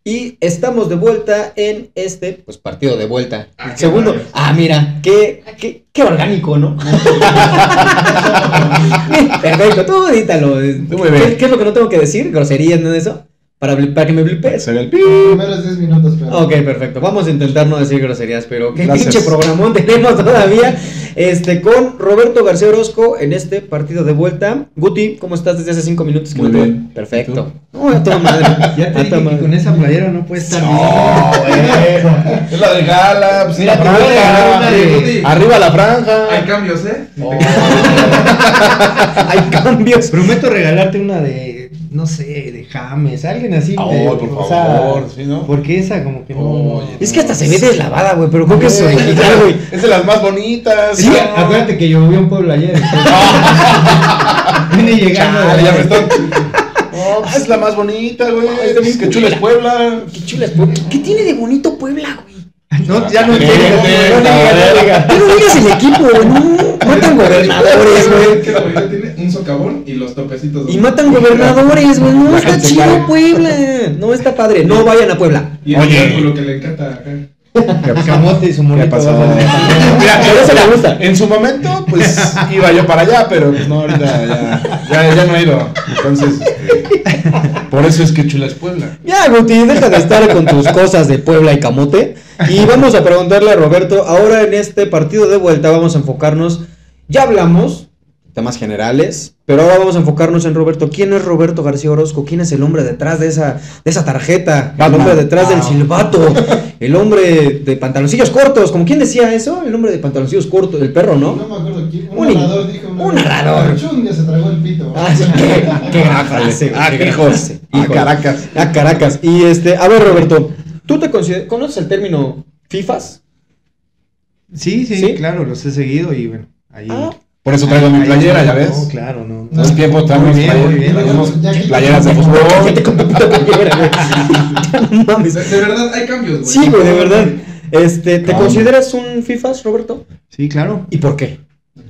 Y estamos de vuelta en este, pues, partido de vuelta. Qué Segundo. padre. Mira, qué orgánico, ¿no? Perfecto, tú edítalo. Muy bien. ¿Qué es lo que no tengo que decir? ¿Groserías, no eso? Para que me blipes. Se ve el Los primeros 10 minutos, pero. Ok, perfecto. Vamos a intentar no decir groserías, pero qué Gracias. pinche programón tenemos todavía. Con Roberto García Orozco en este partido de vuelta. Guti, ¿cómo estás desde hace 5 minutos? Que Muy no te- bien. Perfecto. No, a toda madre. Ya te A dije toda que madre. con esa playera no puedes estar No, güey. Es la de gala, pues Mira, la te voy a regalar una franja. de- Arriba la franja. Hay cambios, ¿eh? Oh. Hay cambios. Prometo regalarte una de, no sé, de James, alguien así. Ay, de- por o sea, favor, ¿sí, no? Porque esa como que no. Oye, Es que hasta se ve deslavada, güey, pero creo que es original, güey. Es de las más bonitas. Sí, acuérdate que llovió un pueblo ayer. Viene llegando. Chale, ya me están. No, pues es la más bonita, güey. Ay, está bien Qué chula es Puebla. Qué chula es Puebla. ¿Qué tiene de bonito Puebla, güey? No, ya no Vete, entiendo. No digas el equipo, güey. No. Matan gobernadores, güey. Que la bonita tiene un socavón y los topecitos. Y matan gobernadores, güey. No está Déjense chido caer. Puebla. No está padre. No vayan a Puebla. Y el Oye. cálculo que le encanta acá. Camote y su monito. ¿Qué pasó? abajo de- Mira, Pero eso le gusta. En su momento, pues iba yo para allá, pero pues no, ahorita ya no he ido. Entonces, por eso es que chula es Puebla. Ya, Guti, deja de estar con tus cosas de Puebla y camote. Y vamos a preguntarle a Roberto. Ahora en este partido de vuelta vamos a enfocarnos. Ya hablamos temas generales, pero ahora vamos a enfocarnos en Roberto. ¿Quién es Roberto García Orozco? ¿Quién es el hombre detrás de esa tarjeta? El Batman. hombre detrás del silbato. El hombre de pantaloncillos cortos. ¿Como quién decía eso? El hombre de pantaloncillos cortos. El perro, No ¿no? me acuerdo quién. Un Un narrador dijo. un narrador. Chunga se tragó el pito. Ah, sí, qué gran frase, güey, qué gran hijos. frase. A Híjole. Caracas. A Caracas. Y a ver, Roberto, ¿tú conoces el término FIFAs? Sí, sí, ¿Sí? claro, los he seguido y bueno, ahí. Ah, Por eso traigo mi ahí playera, está. ya ves. No, claro, no. Todo el tiempo traemos Muy bien, muy bien. traemos Ya que- playeras de Gente fútbol. con tu puta playera, güey. Ya no mames. De verdad, hay cambios, güey. Sí, güey, de verdad. ¿Te Calma. consideras un FIFAs, Roberto? Sí, claro. ¿Y por qué?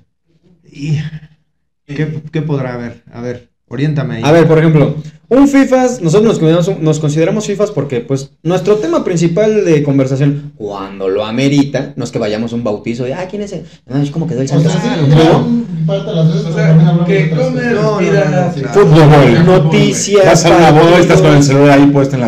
¿Y qué podrá haber? A ver, oriéntame ahí. A ver, por ejemplo, un FIFAs, nosotros nos consideramos FIFAs porque, pues, nuestro tema principal de conversación, cuando lo amerita, no es que vayamos a un bautizo de, ¿quién es el? No, es como quedó el O santo. sea, sí, ¿No? parte de las veces, O pero sea, también hablamos que de otras come, cosas. No, respira, no, no, sí. claro. Fútbol. Noticias. Vas a una boda y estás con el partidos. celular ahí puesto en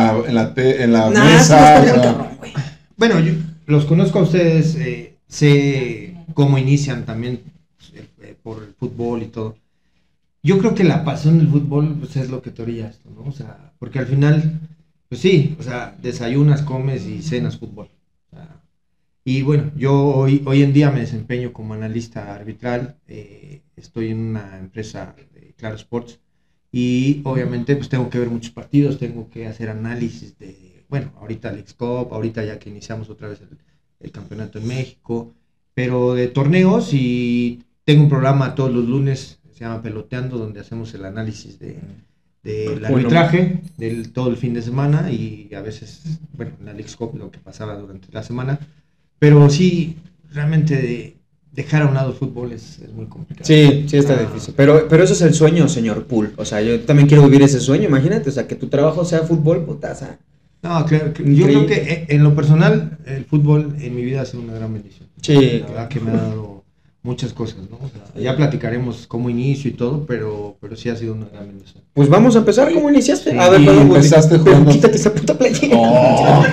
la Nah, mesa. eso está o bien sea, cabrón, güey. Bueno, yo los conozco a ustedes, sé cómo inician también por el fútbol y todo. Yo creo que la pasión del fútbol pues, es lo que te orilla esto, ¿no? O sea, porque al final, pues sí, o sea, desayunas, comes y cenas fútbol. O sea, y bueno, yo hoy en día me desempeño como analista arbitral, estoy en una empresa de Claro Sports y obviamente pues tengo que ver muchos partidos, tengo que hacer análisis de, bueno, ahorita el X-Cup, ahorita ya que iniciamos otra vez el campeonato en México, pero de torneos y tengo un programa todos los lunes, se llama Peloteando, donde hacemos el análisis del Bueno. arbitraje del todo el fin de semana y a veces, bueno, en la Leagues Cup lo que pasaba durante la semana, pero sí, realmente dejar a un lado el fútbol es muy complicado. Sí, sí está difícil. Pero eso es el sueño, señor Pool. O sea, yo también quiero vivir ese sueño, imagínate. O sea, que tu trabajo sea fútbol, putaza. No, claro, yo Increíble. creo que en lo personal el fútbol en mi vida ha sido una gran bendición. Sí, La verdad que me ha dado muchas cosas, ¿no? O sea, ya platicaremos cómo inicio y todo, pero sí ha sido una gran bendición. Pues vamos a empezar. ¿Cómo iniciaste? Sí, A ver, y perdón, Guti, empezaste pero jugando- quítate esa puta playera. Oh,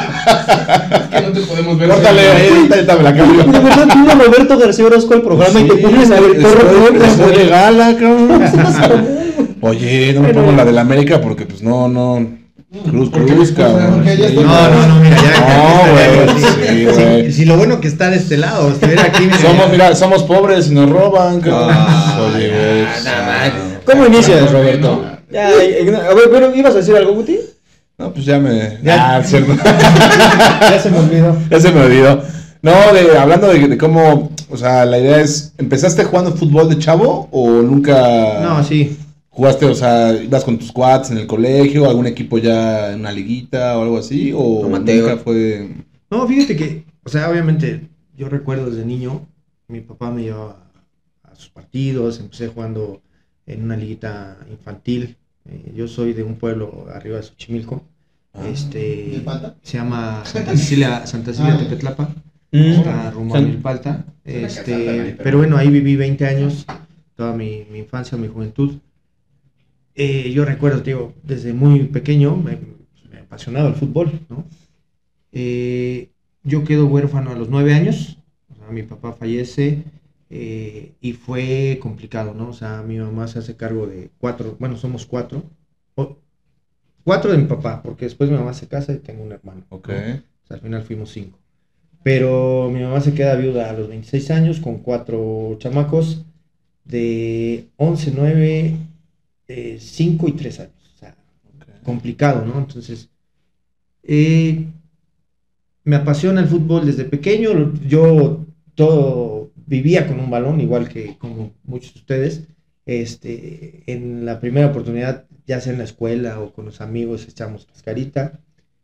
Que no te podemos ver. córtale ahí, ahorita me la cambio. De verdad, vino Roberto García Orozco al programa y te pones a ver todo Estoy de gala, cabrón. el Oye, no me pongo la del América porque pues no. Cruz, cabrón. porque ya Sí. está- No, mira, No, güey, sí, sí, güey. Si lo bueno que está de este lado, estuviera aquí, Somos pobres y nos roban, cabrón. Oye, güey. ¿Cómo inicias, Roberto? Ya, a ver, pero ¿ibas a decir algo, Guti? No, pues ya me. Ya. Cierto. ya se me olvidó. Ya se me olvidó. No, hablando de cómo, o sea, la idea es, ¿empezaste jugando fútbol de chavo o nunca No, sí. jugaste, o sea, ibas con tus cuads en el colegio, algún equipo ya en una liguita o algo así, o Amateur. nunca fue? No, fíjate que, o sea, obviamente, yo recuerdo desde niño, mi papá me llevaba a sus partidos, empecé jugando en una liguita infantil. Yo soy de un pueblo arriba de Xochimilco ¿De Palta? Se llama Santa Cecilia Tepetlapa. Está rumbo a Milpalta. Pero bueno, ahí viví 20 años, toda mi infancia, mi juventud. Yo recuerdo, tío, desde muy pequeño me apasionaba el fútbol, ¿no? Yo quedo huérfano a los 9 años, o sea, mi papá fallece y fue complicado, ¿no? O sea, mi mamá se hace cargo de 4, bueno, somos 4. 4 de mi papá, porque después mi mamá se casa y tengo un hermano. Ok. ¿No? O sea, al final fuimos 5. Pero mi mamá se queda viuda a los 26 años con 4 chamacos de 11, 9, 5 y 3 años. O sea, complicado, ¿no? Entonces, me apasiona el fútbol desde pequeño. Yo todo vivía con un balón, igual que como muchos de ustedes. En la primera oportunidad, ya sea en la escuela o con los amigos, echamos cascarita.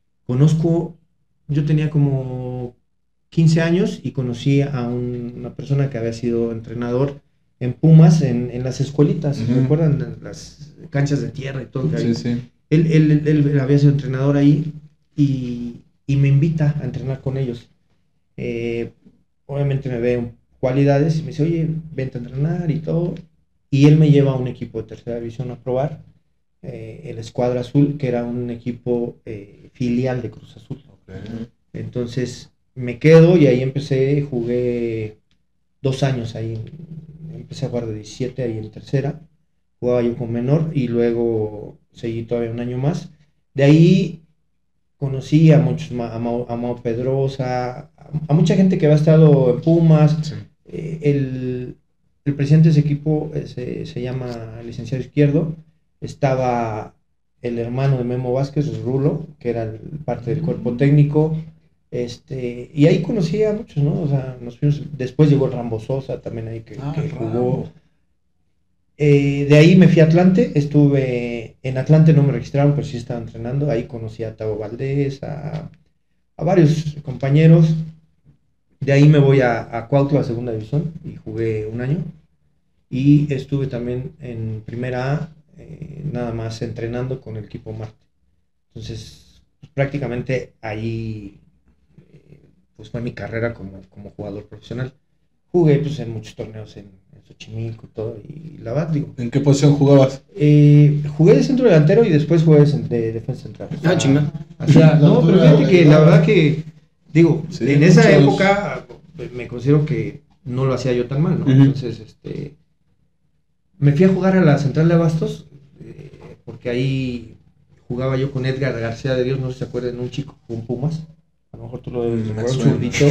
Yo tenía como 15 años y conocí a una persona que había sido entrenador en Pumas, en las escuelitas, ¿se acuerdan? En las canchas de tierra y todo. Sí, sí. Él había sido entrenador ahí y me invita a entrenar con ellos. Obviamente me ve cualidades y me dice, oye, vente a entrenar y todo. Y él me lleva a un equipo de tercera división a probar, el Escuadra Azul, que era un equipo filial de Cruz Azul. Okay. Entonces me quedo y ahí jugué 2 años ahí. Empecé a jugar de 17 ahí en tercera, jugaba yo con menor y luego seguí todavía un año más. De ahí conocí a muchos, a Mau Pedrosa, a mucha gente que había estado en Pumas. Sí. El presidente de ese equipo se llama licenciado Izquierdo. Estaba el hermano de Memo Vázquez, Rulo, que era parte del cuerpo técnico. Y ahí conocí a muchos, ¿no? O sea, después llegó el Rambo Sosa también ahí que jugó. De ahí me fui a Atlante, estuve en Atlante, no me registraron, pero sí estaba entrenando. Ahí conocí a Tavo Valdés, a varios compañeros. De ahí me voy a Cuautla, a segunda división, y jugué un año. Y estuve también en primera A, nada más entrenando con el equipo Marte. Entonces, pues, prácticamente ahí pues fue mi carrera como jugador profesional. Jugué pues en muchos torneos en Xochimilco y todo, y la verdad, digo... ¿En qué posición jugabas? Jugué de centro delantero y después jugué de defensa central. Chinga. No, pero fíjate que la verdad que, digo, Sí, en esa época me considero que no lo hacía yo tan mal, ¿no? Entonces, me fui a jugar a la Central de Abastos, porque ahí jugaba yo con Edgar García de Dios, no sé si se acuerdan, un chico con Pumas. A lo mejor tú lo debes recordar, un zurdito.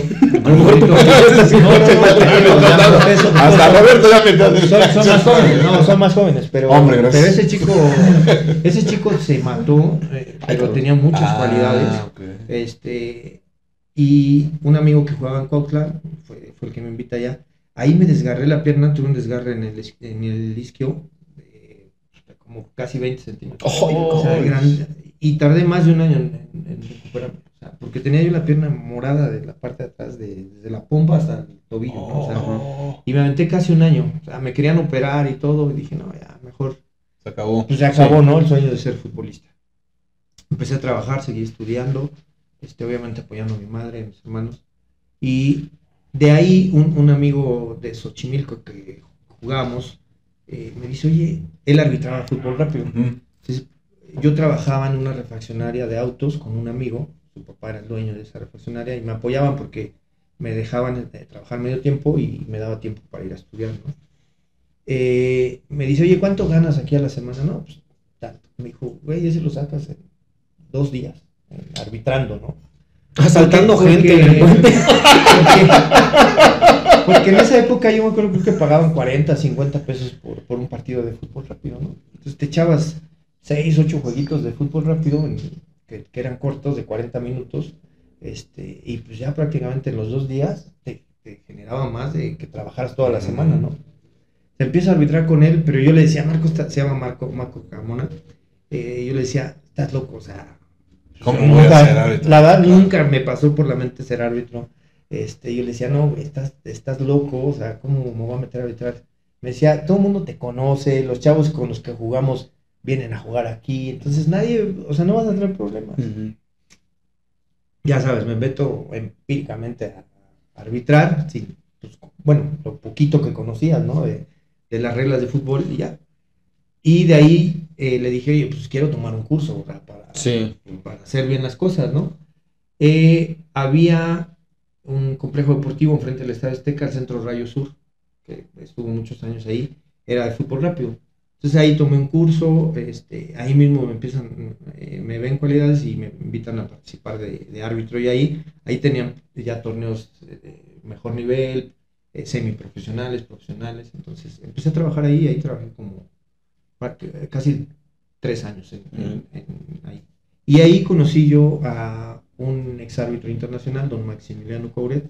Hasta Roberto ya me Son más jóvenes, no, son más jóvenes, pero, Hombre, gracias. pero ese chico se mató, pero tenía muchas cualidades. Okay. Y un amigo que jugaba en Cuautla fue el que me invita allá. Ahí me desgarré la pierna, tuve un desgarre en el isquio, como casi 20 centímetros. O sea, grande, y tardé más de un año en recuperarme. O sea, porque tenía yo la pierna morada de la parte de atrás, desde la pompa hasta el tobillo, ¿no? O sea, y me aventé casi un año. O sea, me querían operar y todo, y dije, no, ya, mejor. Se acabó. Pues se acabó, ¿no? El sueño de ser futbolista. Empecé a trabajar, seguí estudiando, obviamente apoyando a mi madre, a mis hermanos. Y de ahí un amigo de Xochimilco que jugábamos, me dice, oye, él arbitraba fútbol rápido. Entonces, yo trabajaba en una refaccionaria de autos con un amigo, su papá era el dueño de esa refaccionaria, y me apoyaban porque me dejaban trabajar medio tiempo y me daba tiempo para ir a estudiar, ¿no? Me dice, oye, ¿cuánto ganas aquí a la semana? No, pues tanto. Me dijo, güey, ese lo sacas en 2 días, arbitrando, ¿no? Asaltando gente en el puente. Porque en esa época yo me acuerdo que pagaban 40, 50 pesos por un partido de fútbol rápido, ¿no? Entonces te echabas 6, 8 jueguitos de fútbol rápido que eran cortos de 40 minutos, y pues ya prácticamente en los 2 días te generaba más de que trabajaras toda la semana, ¿no? Se empieza a arbitrar con él, pero yo le decía, se llama Marco Carmona, yo le decía, estás loco, o sea, ¿cómo voy a ser árbitro? La verdad nunca me pasó por la mente ser árbitro. Yo le decía, no, estás loco, o sea, ¿cómo me voy a meter a arbitrar? Me decía, todo el mundo te conoce, los chavos con los que jugamos vienen a jugar aquí, entonces nadie, o sea, no vas a tener problemas. Ya sabes, me meto empíricamente a arbitrar, sí, pues, bueno, lo poquito que conocías, ¿no? De las reglas de fútbol y ya. Y de ahí le dije, oye, pues quiero tomar un curso, ¿verdad? Para hacer bien las cosas, ¿no? Había un complejo deportivo enfrente del Estadio Azteca, el Centro Rayo Sur, que estuvo muchos años ahí, era de fútbol rápido. Entonces ahí tomé un curso, ahí mismo me ven cualidades y me invitan a participar de árbitro, y ahí tenían ya torneos de mejor nivel, semiprofesionales, profesionales. Entonces empecé a trabajar ahí trabajé como casi 3 años ahí. Y ahí conocí yo a un exárbitro internacional, don Maximiliano Couret,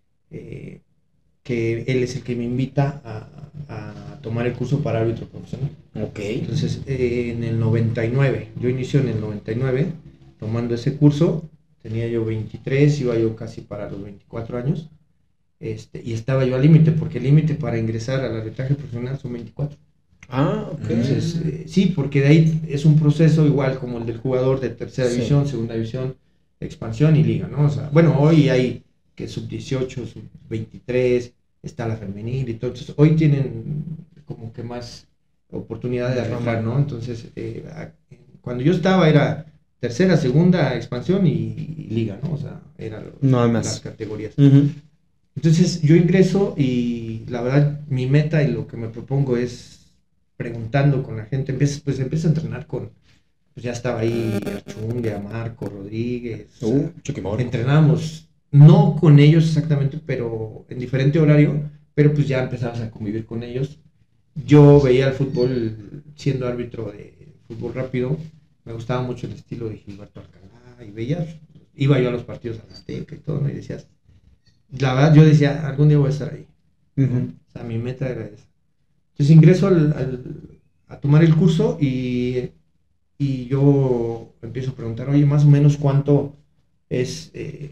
que él es el que me invita a tomar el curso para árbitro profesional. Ok. Entonces, en el 99, yo inicio en el 99 tomando ese curso, tenía yo 23, iba yo casi para los 24 años, y estaba yo al límite, porque el límite para ingresar al arbitraje profesional son 24. Ah, ok. Entonces, sí, porque de ahí es un proceso igual como el del jugador de tercera división, segunda división, expansión y liga, ¿no? O sea, bueno, hoy hay que sub-18, sub-23, está la femenil y todo. Entonces, hoy tienen como que más oportunidad de arbitrar, ¿no? Entonces, cuando yo estaba era tercera, segunda, expansión y liga, ¿no? O sea, eran las categorías. Entonces, yo ingreso y la verdad, mi meta y lo que me propongo es preguntando con la gente, empiezo a entrenar con, pues ya estaba ahí Archundia, Marco, Rodríguez, entrenábamos, no con ellos exactamente, pero en diferente horario, pero pues ya empezabas a convivir con ellos. Yo veía el fútbol, siendo árbitro de fútbol rápido, me gustaba mucho el estilo de Gilberto Alcalá, y iba yo a los partidos a la Azteca y todo, ¿no? Y decías, la verdad yo decía, algún día voy a estar ahí, ¿no? O sea, mi meta era esa. Entonces ingreso a tomar el curso y yo empiezo a preguntar, oye, más o menos cuánto es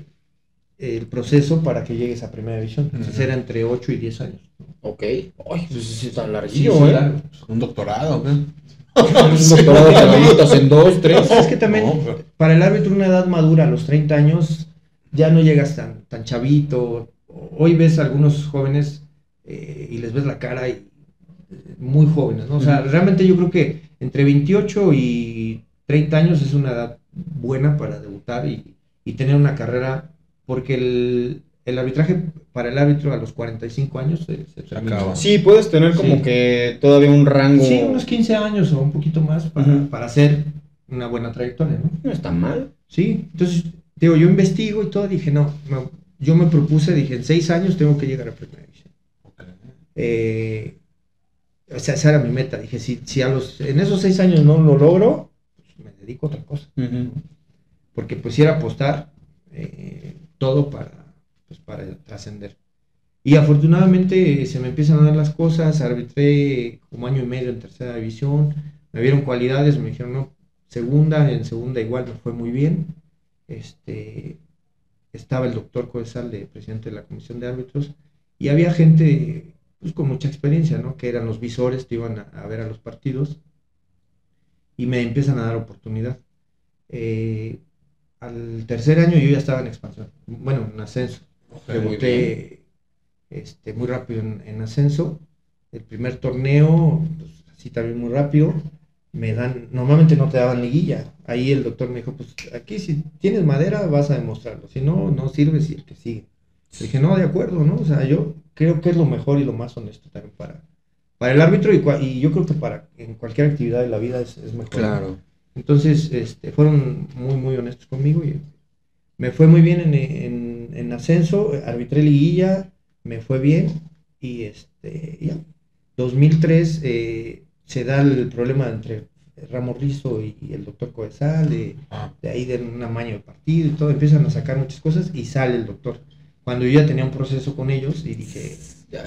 el proceso para que llegues a primera división. Entonces era entre 8 y 10 años, ¿no? Ok. Ay, sí está larguillo, largo. Un doctorado, ¿qué? Un doctorado de caballitos en 2, 3. Es que también para el árbitro una edad madura, a los 30 años, ya no llegas tan chavito. Hoy ves a algunos jóvenes y les ves la cara y muy jóvenes, ¿no? O sea, realmente yo creo que entre 28 y 30 años es una edad buena para debutar y tener una carrera, porque el arbitraje para el árbitro a los 45 años se termina. Sí, puedes tener como que todavía un rango. Sí, unos 15 años o un poquito más para hacer una buena trayectoria, ¿no? No está mal. Sí, entonces, digo, yo investigo y todo, dije, no, yo me propuse, dije, en 6 años tengo que llegar a primera división. O sea, esa era mi meta. Dije, si en esos 6 años no lo logro, pues me dedico a otra cosa. Porque pues era apostar todo para trascender. Y afortunadamente se me empiezan a dar las cosas. Arbitré como año y medio en tercera división. Me vieron cualidades, me dijeron, no, en segunda igual me fue muy bien. Estaba el doctor Coesal, presidente de la comisión de árbitros, y había gente pues con mucha experiencia, ¿no? Que eran los visores, te iban a ver a los partidos y me empiezan a dar oportunidad. Al tercer año yo ya estaba en expansión, bueno, en ascenso. Debuté muy rápido en ascenso. El primer torneo, pues así también muy rápido. Normalmente no te daban liguilla. Ahí el doctor me dijo, pues aquí si tienes madera vas a demostrarlo, si no, no sirves y el que sigue. Le dije, no, de acuerdo, ¿no? O sea, yo creo que es lo mejor y lo más honesto también para el árbitro y yo creo que en cualquier actividad de la vida es mejor. Claro. ¿No? Entonces, fueron muy, muy honestos conmigo y me fue muy bien en ascenso, arbitré liguilla, me fue bien y ya. 2003 se da el problema entre Ramos Rizo y el doctor Coesal, de ahí de un amaño de partido y todo, empiezan a sacar muchas cosas y sale el doctor. Cuando yo ya tenía un proceso con ellos y dije,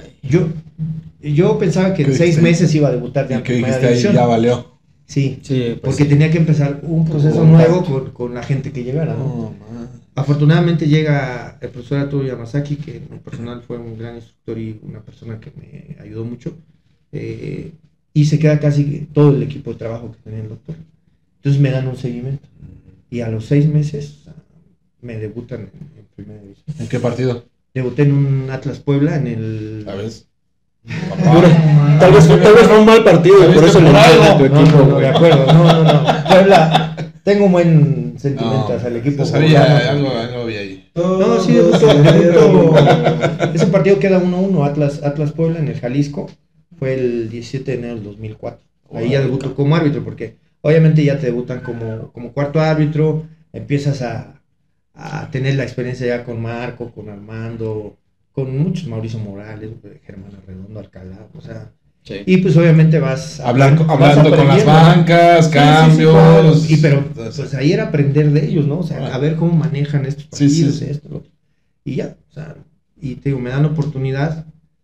yo pensaba que en 6 meses iba a debutar ya en primera división. Ya valió. Sí, pues porque tenía que empezar un proceso nuevo con la gente que llegara, ¿no? Afortunadamente llega el profesor Arturo Yamazaki, que en lo personal fue un gran instructor y una persona que me ayudó mucho. Y y se queda casi todo el equipo de trabajo que tenía el doctor. Entonces me dan un seguimiento. Y a los 6 meses me debutan en primera división. ¿En qué partido? Debuté en un Atlas Puebla en el... ¿Sabes? Tal vez fue un mal partido y por eso le dieron a tu equipo, No, güey. de acuerdo. No. Puebla, tengo un buen sentimiento hacia el equipo. Sabía, poblano. algo había ahí. No, sí, debutó. Ese partido queda 1-1, Atlas Puebla en el Jalisco. Fue el 17 de enero del 2004. Ahí ya debutó como árbitro, porque obviamente ya te debutan como cuarto árbitro, empiezas a tener la experiencia ya con Marco, con Armando, con muchos, Mauricio Morales, Germán Arredondo, Alcalá, o sea, Sí. y pues obviamente vas Hablando con aprendiendo, las ¿no? bancas, Sí, cambios. claro. Pero Entonces, pues ahí era aprender de ellos, ¿no? O sea, a ver cómo manejan estos Sí, partidos, sí. esto, lo otro. Y ya, o sea, y te digo, me dan oportunidad,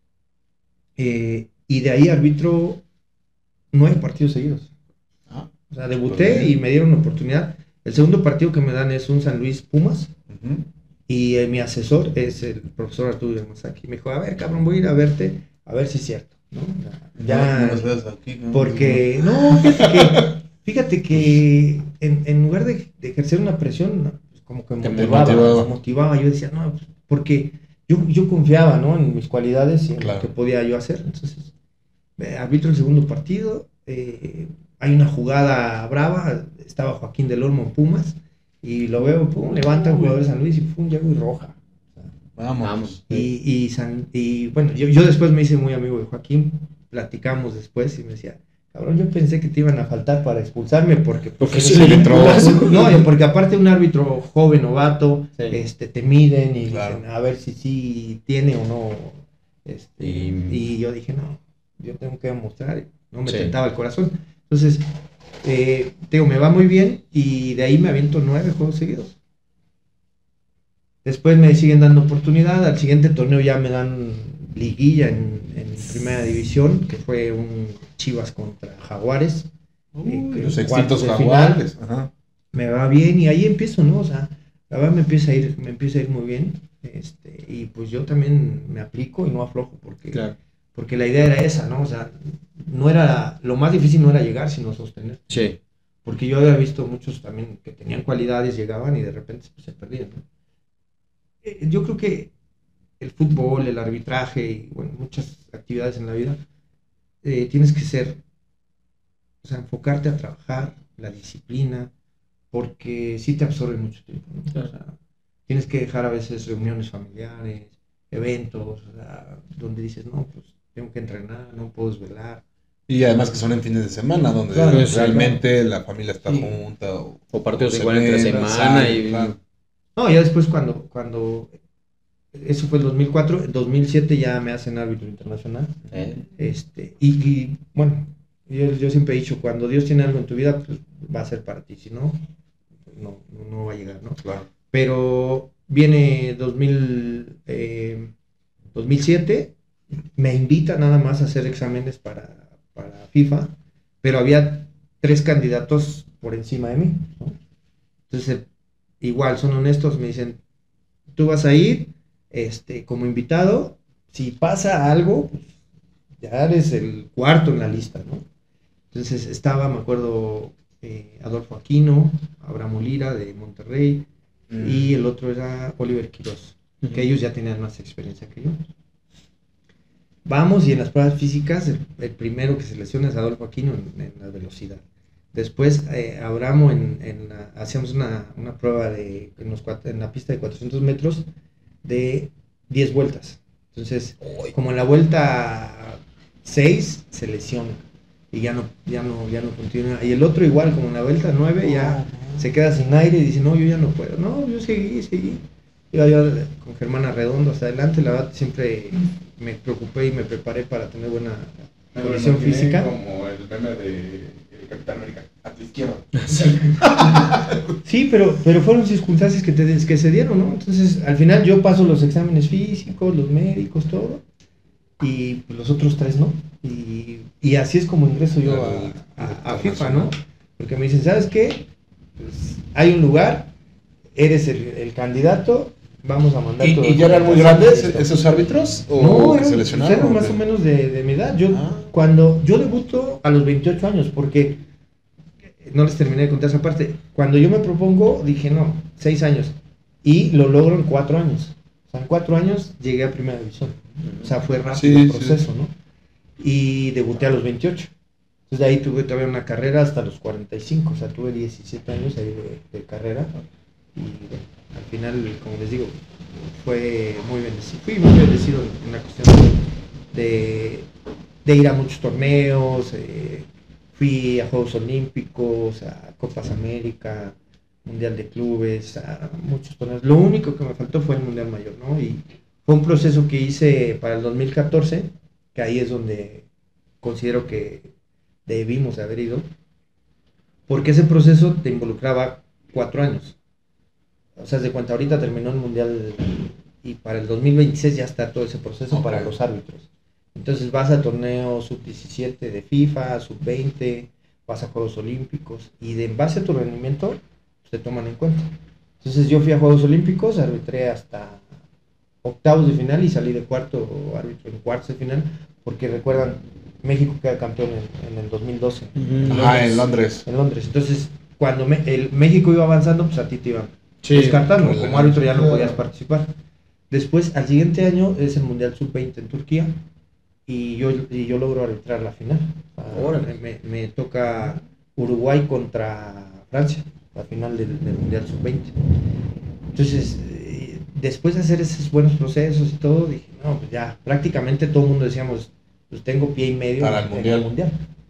y de ahí arbitro 9 partidos seguidos. Ah, O sea, debuté y me dieron oportunidad. El segundo partido que me dan es un San Luis Pumas, ujú. y mi asesor es el profesor Arturo Yamasaki. Me dijo, a ver, cabrón, voy a ir a verte, a ver si es cierto, ¿no? Ya, No nos veas aquí, ¿no? porque, no, fíjate que en lugar de ejercer una presión, ¿no? Pues como que me Te motivaba. Yo decía, no, pues, porque yo confiaba, ¿no? En mis cualidades y en Claro. lo que podía yo hacer. Entonces, arbitro el segundo partido, hay una jugada brava, estaba Joaquín del Olmo en Pumas, y lo veo, pum, levanta un jugador de San Luis y pum, llego y roja. Vamos. Y bueno, yo después me hice muy amigo de Joaquín, platicamos después y me decía, cabrón, yo pensé que te iban a faltar para expulsarme porque sí le entró. No, porque aparte un árbitro joven, novato, Sí. te miden y Claro. dicen a ver si sí tiene o no, Y- y yo dije, no, yo tengo que demostrar, no me Sí. tentaba el corazón. Entonces, te digo, me va muy bien y de ahí me aviento 9 juegos seguidos. Después me siguen dando oportunidad, al siguiente torneo ya me dan liguilla en primera división, que fue un Chivas contra Jaguares. Los cuartos extintos de jaguares. Ajá. Me va bien y ahí empiezo, ¿no? O sea, la verdad me empieza a ir muy bien, y pues yo también me aplico y no aflojo, Claro. porque la idea era esa, ¿no? O sea, no era, lo más difícil no era llegar, sino sostener. Sí. Porque yo había visto muchos también que tenían cualidades, llegaban y de repente pues, se perdían, ¿no? Yo creo que el fútbol, el arbitraje y bueno, muchas actividades en la vida, tienes que ser, o sea, enfocarte a trabajar, la disciplina, porque sí te absorbe mucho tiempo, ¿no? Claro. O sea, tienes que dejar a veces reuniones familiares, eventos, o sea, donde dices, no, pues tengo que entrenar, no puedo desvelar. Y además que son en fines de semana, donde Claro, sí, realmente la familia está Sí. junta. O partidos se igual entre ven, semana salen, y... claro. No, ya después cuando eso fue el 2004, en 2007 ya me hacen árbitro internacional. Y bueno, yo siempre he dicho, cuando Dios tiene algo en tu vida, pues va a ser para ti, si no, no va a llegar, ¿no? Claro. Pero viene 2007, me invita nada más a hacer exámenes para FIFA, pero había 3 candidatos por encima de mí, ¿no? Entonces, igual, son honestos, me dicen, tú vas a ir como invitado, si pasa algo, pues, ya eres el cuarto en la lista, ¿no? Entonces estaba, me acuerdo, Adolfo Aquino, Abraham Lira de Monterrey, y el otro era Oliver Quiroz, que ellos ya tenían más experiencia que yo. Vamos, y en las pruebas físicas, el primero que se lesiona es Adolfo Aquino en la velocidad. Después, Abramo, hacíamos una prueba en la pista de 400 metros de 10 vueltas. Entonces, como en la vuelta 6 se lesiona y ya no continúa. Y el otro igual, como en la vuelta 9 ya se queda sin aire y dice, no, yo ya no puedo. No, yo seguí. Yo con Germán Arredondo hasta adelante, la verdad siempre me preocupé y me preparé para tener buena condición física. Como el meme de Capitán América, a tu izquierda. Sí, pero fueron circunstancias que se dieron, ¿no? Entonces, al final yo paso los exámenes físicos, los médicos, todo, y pues, los otros 3 no. Y así es como ingreso yo a FIFA, ¿no? Porque me dicen, ¿sabes qué? Pues, hay un lugar, eres el candidato, vamos a mandar todos. ¿Y ya eran muy grandes esos árbitros? ¿O No, que se lesionaron? eran más o menos de mi edad. Ah. Cuando yo debuto a los 28 años, porque no les terminé de contar esa parte. Cuando yo me propongo, dije no, 6 años. Y lo logro en 4 años. O sea, en 4 años llegué a primera división. O sea, fue rápido el proceso, ¿no? Y debuté a los 28. Entonces de ahí tuve todavía una carrera hasta los 45. O sea, tuve 17 años ahí de carrera. Y bueno, al final, como les digo, fui muy bendecido en la cuestión de ir a muchos torneos, fui a Juegos Olímpicos, a Copas América, Mundial de Clubes, a muchos torneos. Lo único que me faltó fue el Mundial Mayor, ¿no? Y fue un proceso que hice para el 2014, que ahí es donde considero que debimos haber ido, porque ese proceso te involucraba 4 años. O sea, de cuenta, ahorita terminó el Mundial y para el 2026 ya está todo ese proceso para los árbitros. Entonces vas a torneos sub-17 de FIFA, sub-20, vas a Juegos Olímpicos y en base a tu rendimiento pues, te toman en cuenta. Entonces yo fui a Juegos Olímpicos, arbitré hasta octavos de final y salí de cuarto árbitro en cuartos de final, porque recuerdan, México queda campeón en el 2012. En Londres. En Londres. Entonces, cuando el México iba avanzando, pues a ti te iban descartando, como árbitro ya no podías participar. Después, al siguiente año, es el Mundial Sub-20 en Turquía, y yo logro arbitrar la final. Me toca Uruguay contra Francia, la final del Mundial Sub-20. Entonces, después de hacer esos buenos procesos y todo, dije, no, pues ya, prácticamente todo el mundo decíamos, pues tengo pie y medio para el mundial.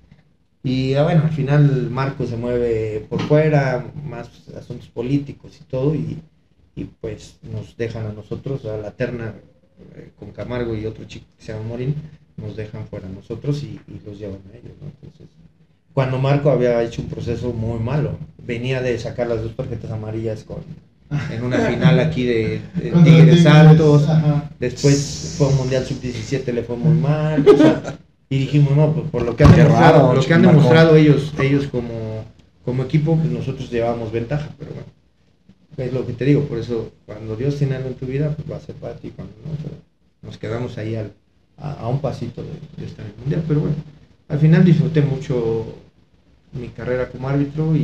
Y bueno, al final Marco se mueve por fuera, más asuntos políticos y todo, y pues nos dejan a nosotros, a la terna, con Camargo y otro chico que se llama Morín, nos dejan fuera a nosotros y los llevan a ellos, ¿no? Entonces, cuando Marco había hecho un proceso muy malo, venía de sacar las 2 tarjetas amarillas en una final aquí de Tigres Santos, después fue un Mundial Sub-17, le fue muy mal, o sea, y dijimos, no, pues por lo que han demostrado ellos como equipo, pues nosotros llevábamos ventaja, pero bueno, es lo que te digo, por eso cuando Dios tiene algo en tu vida, pues va a ser para ti, cuando no, pero nos quedamos ahí a un pasito de estar en el Mundial, pero bueno, al final disfruté mucho mi carrera como árbitro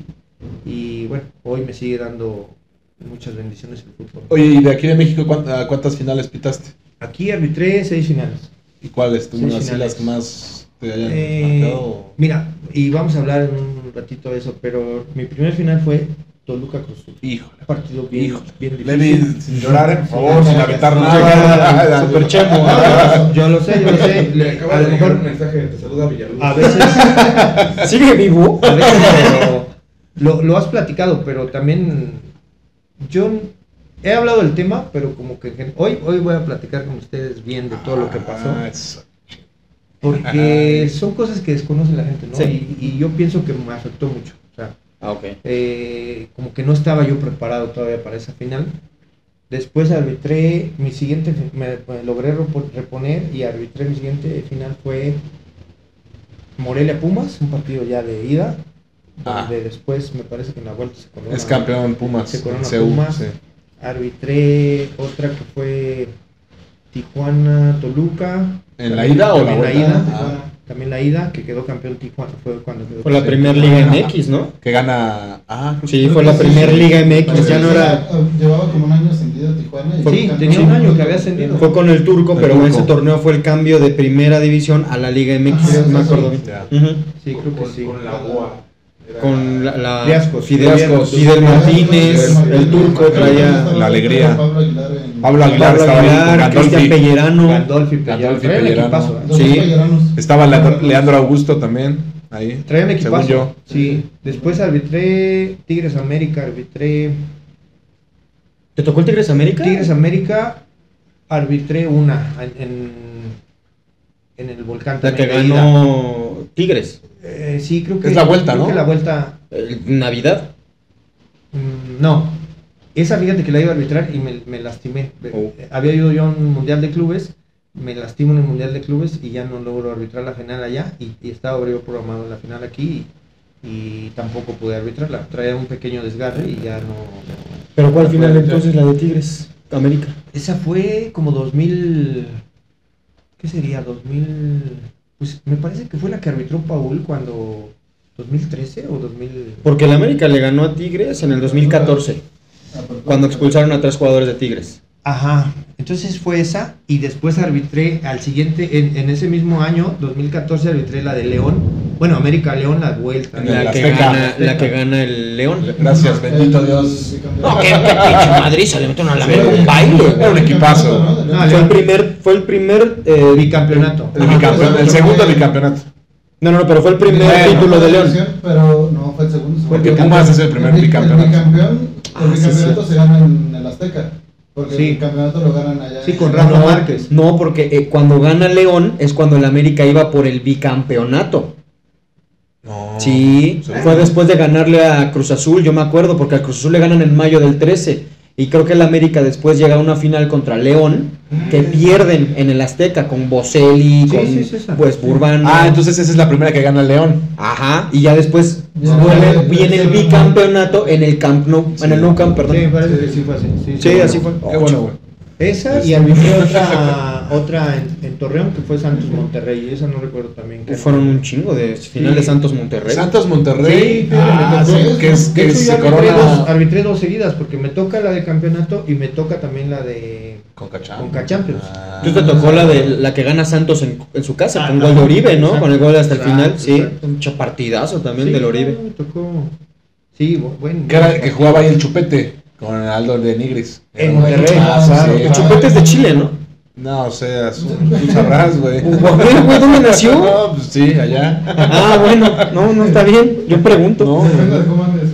y bueno, hoy me sigue dando muchas bendiciones el fútbol. Oye, ¿y de aquí de México cuántas finales pitaste? Aquí arbitré 6 finales. ¿Y cuáles? ¿Tú así las que más te hayan marcado? Mira, y vamos a hablar en un ratito de eso, pero mi primer final fue Toluca Cruz Azul. Híjole. Un partido bien difícil. Levi, sin llorar, por favor, sin aventar nada. Super chemo. Yo lo sé. Le acaba de llegar un mensaje, te saluda Villaluz. A veces ¿sigue vivo? A veces lo has platicado, pero también yo he hablado del tema, pero como que hoy voy a platicar con ustedes bien de todo lo que pasó. Porque son cosas que desconoce la gente, ¿no? Sí. Y yo pienso que me afectó mucho. O sea, como que no estaba yo preparado todavía para esa final. Después arbitré mi siguiente, me logré reponer y arbitré mi siguiente final fue Morelia Pumas, un partido ya de ida, donde después me parece que en la vuelta se corona. Es campeón Pumas. Se corona Pumas. Sí. Arbitré otra que fue Tijuana Toluca. ¿En la ida o la vuelta? También la ida, que quedó campeón Tijuana, fue cuando quedó. Fue la primera Liga MX, ¿no? Que gana. Sí, fue la primera Liga MX, ya no era. Llevaba como un año ascendido a Tijuana. Sí, tenía un año que había ascendido. Fue con el Turco, pero ese torneo fue el cambio de primera división a la Liga MX, me acuerdo bien. Sí, creo que sí. Con la UA. Con Fidel Martínez, el Turco traía la alegría. Pablo Aguilar, Cristian Pellerano, Gandolfi Pellerano. Sí. Estaba Leandro Augusto también ahí. Traían equipazo. Según yo. Sí. Después arbitré Tigres América, ¿Te tocó el Tigres América? Tigres América, arbitré una en el Volcán. La que ganó Tigres. Sí, creo que es la vuelta, ¿no? Creo que la vuelta. ¿Navidad? No. Esa, fíjate que la iba a arbitrar y me lastimé. Había ido yo a un Mundial de Clubes, me lastimo en el Mundial de Clubes y ya no logro arbitrar la final allá. Y estaba yo programado en la final aquí y tampoco pude arbitrarla. Traía un pequeño desgarre y ya no. ¿Pero cuál final entonces? ¿La de Tigres? América? Esa fue como 2000. ¿Qué sería? 2000. Pues me parece que fue la que arbitró Paul cuando. 2013 o 2000. Porque el América le ganó a Tigres en el 2014, cuando expulsaron a 3 jugadores de Tigres. Ajá, entonces fue esa y después arbitré al siguiente, en ese mismo año, 2014, arbitré la de León, bueno, América León, la vuelta. En La que gana el León. Gracias, bendito Dios. No, que pinche Madrid se le metieron a la América un baile. Era un equipazo. No, Fue el primer bicampeonato. El segundo bicampeonato. No, pero fue el primer Bueno, título de León. Pero no fue el segundo. Porque Pumas es el primer bicampeonato. El bicampeonato se gana en el Azteca. Porque Sí. el campeonato lo ganan allá. Sí, con en- Rafa Márquez. No, porque cuando gana León es cuando el América iba por el bicampeonato. No. Sí, fue después de ganarle a Cruz Azul, yo me acuerdo, porque a Cruz Azul le ganan en mayo del 13. Y creo que el América después llega a una final contra León, que pierden en el Azteca con Boselli, Sí, con sí, sí, esa. pues Burbano. Ah, entonces esa es la primera que gana el León. Ajá, y ya después Ya, viene el bicampeonato en el Camp Nou, en el Nou Camp, perdón. Sí, parece que sí fue así. Sí, así fue. Qué bueno, güey. Esa y arbitré otra en Torreón que fue Santos Monterrey, esa no recuerdo también. Fueron un chingo de final Sí. de Santos Monterrey. Santos Monterrey. Sí, fíjate, me tocó. Sí, que es De que hecho, se yo corona arbitré dos seguidas porque me toca la de campeonato y me toca también la de Conca Conca Champions. Entonces te tocó la que gana Santos en su casa, con Ajá. gol de Oribe, ¿no? Exacto. Con el gol hasta el Exacto, final, sí. exacto. Un chapartidazo también Sí, del Oribe. no, me tocó. Sí, bueno. que jugaba ahí el Chupete con Aldo de Nigris. En Monterrey. Sí. El Chupete es de Chile, ¿no? No, o sea, tú sabrás, güey. Güey, ¿dónde nació? No, pues sí, allá. Ah, bueno, no está bien. Yo pregunto. No, Depende de cómo andes.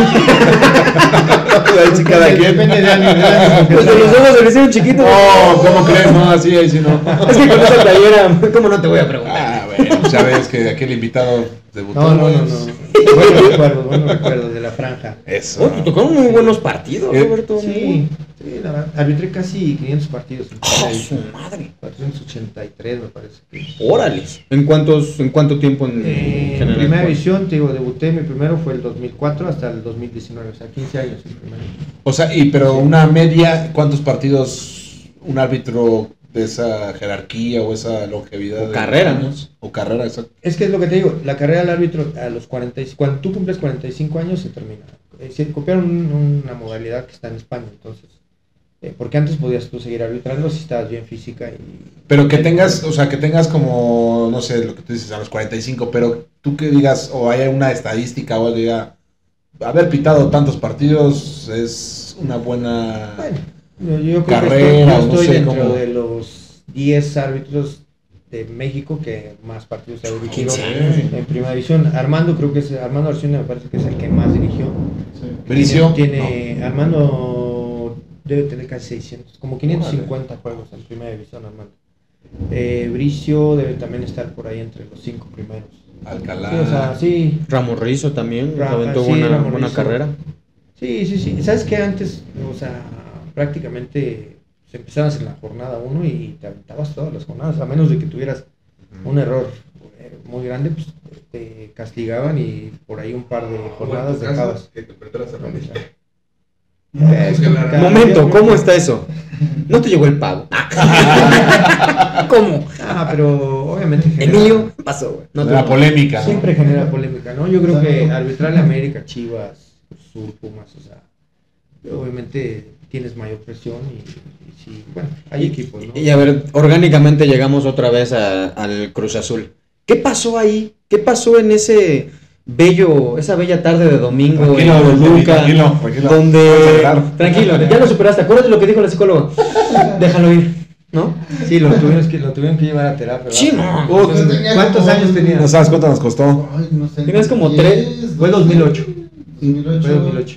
ahí sí cada quien. Depende de años. Pues de los ojos se le hicieron chiquitos. No, ¿cómo crees? No, así, ahí sí no. Es que con esa playera, ¿cómo no te voy a preguntar? Ah, bueno, pues ya ves que aquel invitado debutó. No. pues. Buenos recuerdos de la franja. Eso. Oh, te tocaron muy buenos partidos, Roberto. Sí, la verdad, arbitré casi 500 partidos en primera Oh, su división. madre. 483 me parece que. Órales. ¿En cuánto tiempo en En general? primera división, te digo, debuté, mi primero fue el 2004 hasta el 2019, o sea, 15 años en primera. O sea, pero una media, ¿cuántos partidos un árbitro de esa jerarquía o esa longevidad? O de carrera, años? O carrera, exacto. Es que es lo que te digo, la carrera del árbitro a los 45, cuando tú cumples 45 años se termina. Copiaron una modalidad que está en España, entonces, porque antes podías tú seguir arbitrando si estabas bien física y... Pero que tengas, o sea, que tengas como, no sé, lo que tú dices, a los 45, pero tú que digas, o hay una estadística o algo, diga, haber pitado tantos partidos es una buena... Bueno, yo creo Carrera, que no estoy sé dentro cómo. de los 10 árbitros de México que más partidos ha dirigido 15 años. en primera división. Armando, creo que es Armando Arcione, me parece que es el que más dirigió. Bricio. Tiene Armando debe tener casi 600, como 550 juegos en primera división, Armando. Bricio debe también estar por ahí entre los 5 primeros. Alcalá. Sí, o sea, sí. Ramos Rizo también, Rafa, aventó sí, buena Ramos Rizzo. carrera. Sí. ¿Sabes qué? Antes, o sea, prácticamente se empezabas en la jornada 1 y te aventabas todas las jornadas, a menos de que tuvieras un error muy grande, pues te castigaban y por ahí un par de jornadas dejabas. Que te perderas a la mitad. Momento, ¿cómo está eso? No te llegó el pago. ¿Cómo? Ah, pero obviamente Emilio, pasó, güey. No te La polémica. ¿no? siempre genera polémica, ¿no? Yo creo que arbitrarle a América, Chivas, Sur, Pumas, o sea, obviamente tienes mayor presión y sí, bueno, hay equipos, ¿no? Y a ver, orgánicamente llegamos otra vez al Cruz Azul. ¿Qué pasó ahí? ¿Qué pasó en esa bella tarde de domingo Tranquilo, en Toluca? tranquilo. Vamos a Donde... celebrar. Tranquilo, ya lo superaste. Acuérdate lo que dijo la psicóloga. Déjalo ir, ¿no? Sí, lo tuvieron que llevar a terapia, ¿verdad? Sí, no. ¿Cuántos años tenías? No sabes cuánto nos costó. Ay, no sé. Tienes como 10, tres. Fue 2008. 2008. Fue 2008.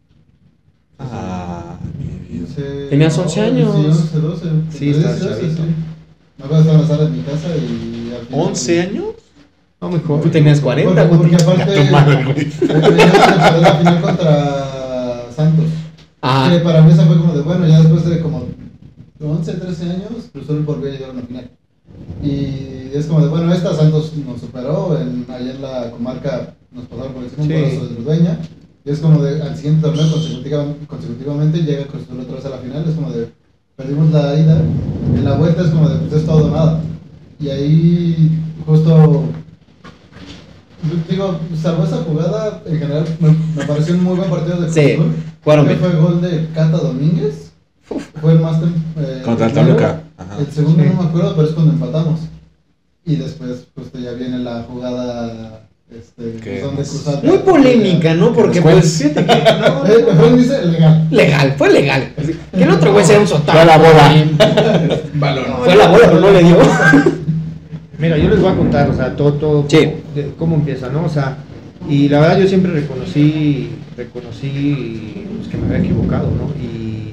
Ah, Tenías 11 años. Sí, 11, 12. Sí, estabas chavito. Me acuerdo estaba en la sala de mi casa y al final... ¿11 años? No, mejor. Tú tenías 40, Porque güey. aparte... Tu madre, güey. Teníamos que perder la final contra Santos. Ah, Que para mí esa fue como de, bueno, ya después de como 11, 13 años, Cruz Azul volvió a llegar a una final. Y es como de, bueno, Santos nos superó, allá en la comarca nos pasaron por encima un Sí. golazo de Ludueña. Y es como de al siguiente torneo consecutivamente llega Cruz Azul otra vez a la final, es como de perdimos la ida, en la vuelta es como de pues es todo o nada. Y ahí justo digo, salvo esa jugada, en general me pareció un muy buen partido de Cruz Sí, Azul. jugaron Creo que bien. fue gol de Cata Domínguez. Fue el más Contra el primero. Toluca. Ajá. El segundo Sí. no me acuerdo, pero es cuando empatamos. Y después justo ya viene la jugada ¿Qué? donde cruzar. Muy polémica, ¿no? Porque Después- pues, fíjate que no, Mejor dice legal. legal, fue legal. Así, que el otro güey sea un sotano. Fue a la bola. Balón. Fue a la bola, pero no le dio. Mira, yo les voy a contar, o sea, todo Sí. cómo empieza, ¿no? O sea, y la verdad yo siempre reconocí pues, que me había equivocado, ¿no? Y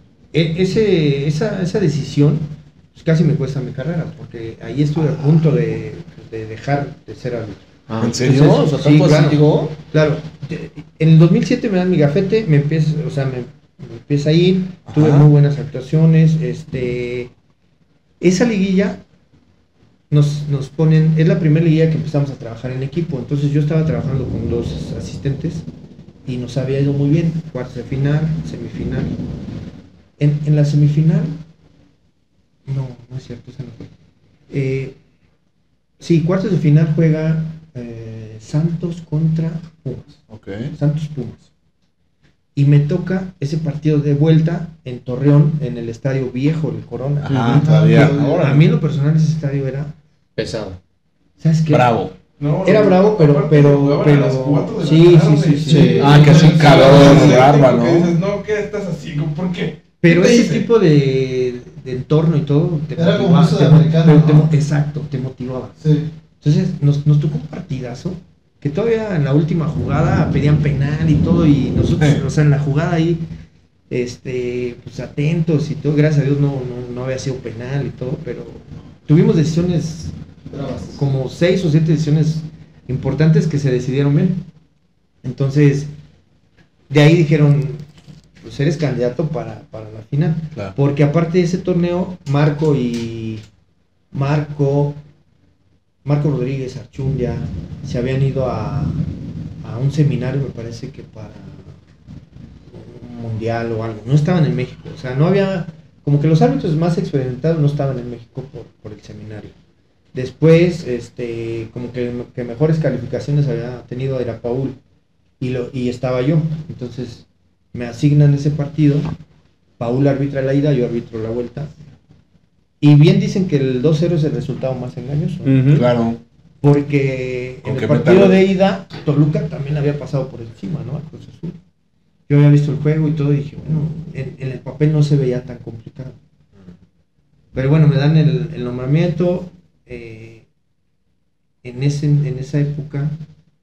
esa decisión pues, casi me cuesta mi carrera, porque ahí estuve a punto de dejar de ser árbitro. ¿En serio? Entonces, O sea, sí, ¿tanto así claro. llegó? Claro, en el 2007 me dan mi gafete, me empieza a ir, tuve Ajá. muy buenas actuaciones, esa liguilla nos ponen, es la primera liguilla que empezamos a trabajar en equipo, entonces yo estaba trabajando con 2 asistentes y nos había ido muy bien, cuartos de final, semifinal. En la semifinal, no es cierto, esa no fue. Sí, cuartos de final juega Santos contra Pumas. Ok. Santos Pumas. Y me toca ese partido de vuelta en Torreón, en el estadio viejo, el Corona. Ajá, todavía. A mí en lo personal ese estadio era, Pesado. ¿sabes qué? Bravo. No, Era bravo, pero aparte jugaban a las 4 de la sí, tarde. sí. Ah, que hace un calor Sí, bárbaro, que ¿no? dices, no, ¿qué estás así? ¿Por qué? Pero ¿Qué te ese dice? tipo de entorno y todo te Era como motivaba, un sudamericano, ¿no? exacto, te motivaba. Sí. Entonces nos tocó un partidazo que todavía en la última jugada pedían penal y todo, y nosotros, o sea, en la jugada ahí, pues atentos y todo, gracias a Dios no había sido penal y todo, pero tuvimos decisiones, Bravas. como 6 o 7 decisiones importantes que se decidieron bien. Entonces, de ahí dijeron, pues eres candidato para la final. Claro. Porque aparte de ese torneo, Marco Rodríguez, Archundia, se habían ido a un seminario, me parece que para un mundial o algo. No estaban en México, o sea, no había, como que los árbitros más experimentados no estaban en México por el seminario. Después, como que mejores calificaciones había tenido era Paul y estaba yo. Entonces me asignan ese partido, Paul arbitra la ida, yo arbitro la vuelta. Y bien dicen que el 2-0 es el resultado más engañoso, Claro. porque Con en que el partido metan- de ida, Toluca también había pasado por encima, ¿no? Al Cruz Azul. Yo había visto el juego y todo y dije, bueno, en el papel no se veía tan complicado. Pero bueno, me dan el nombramiento. En esa época,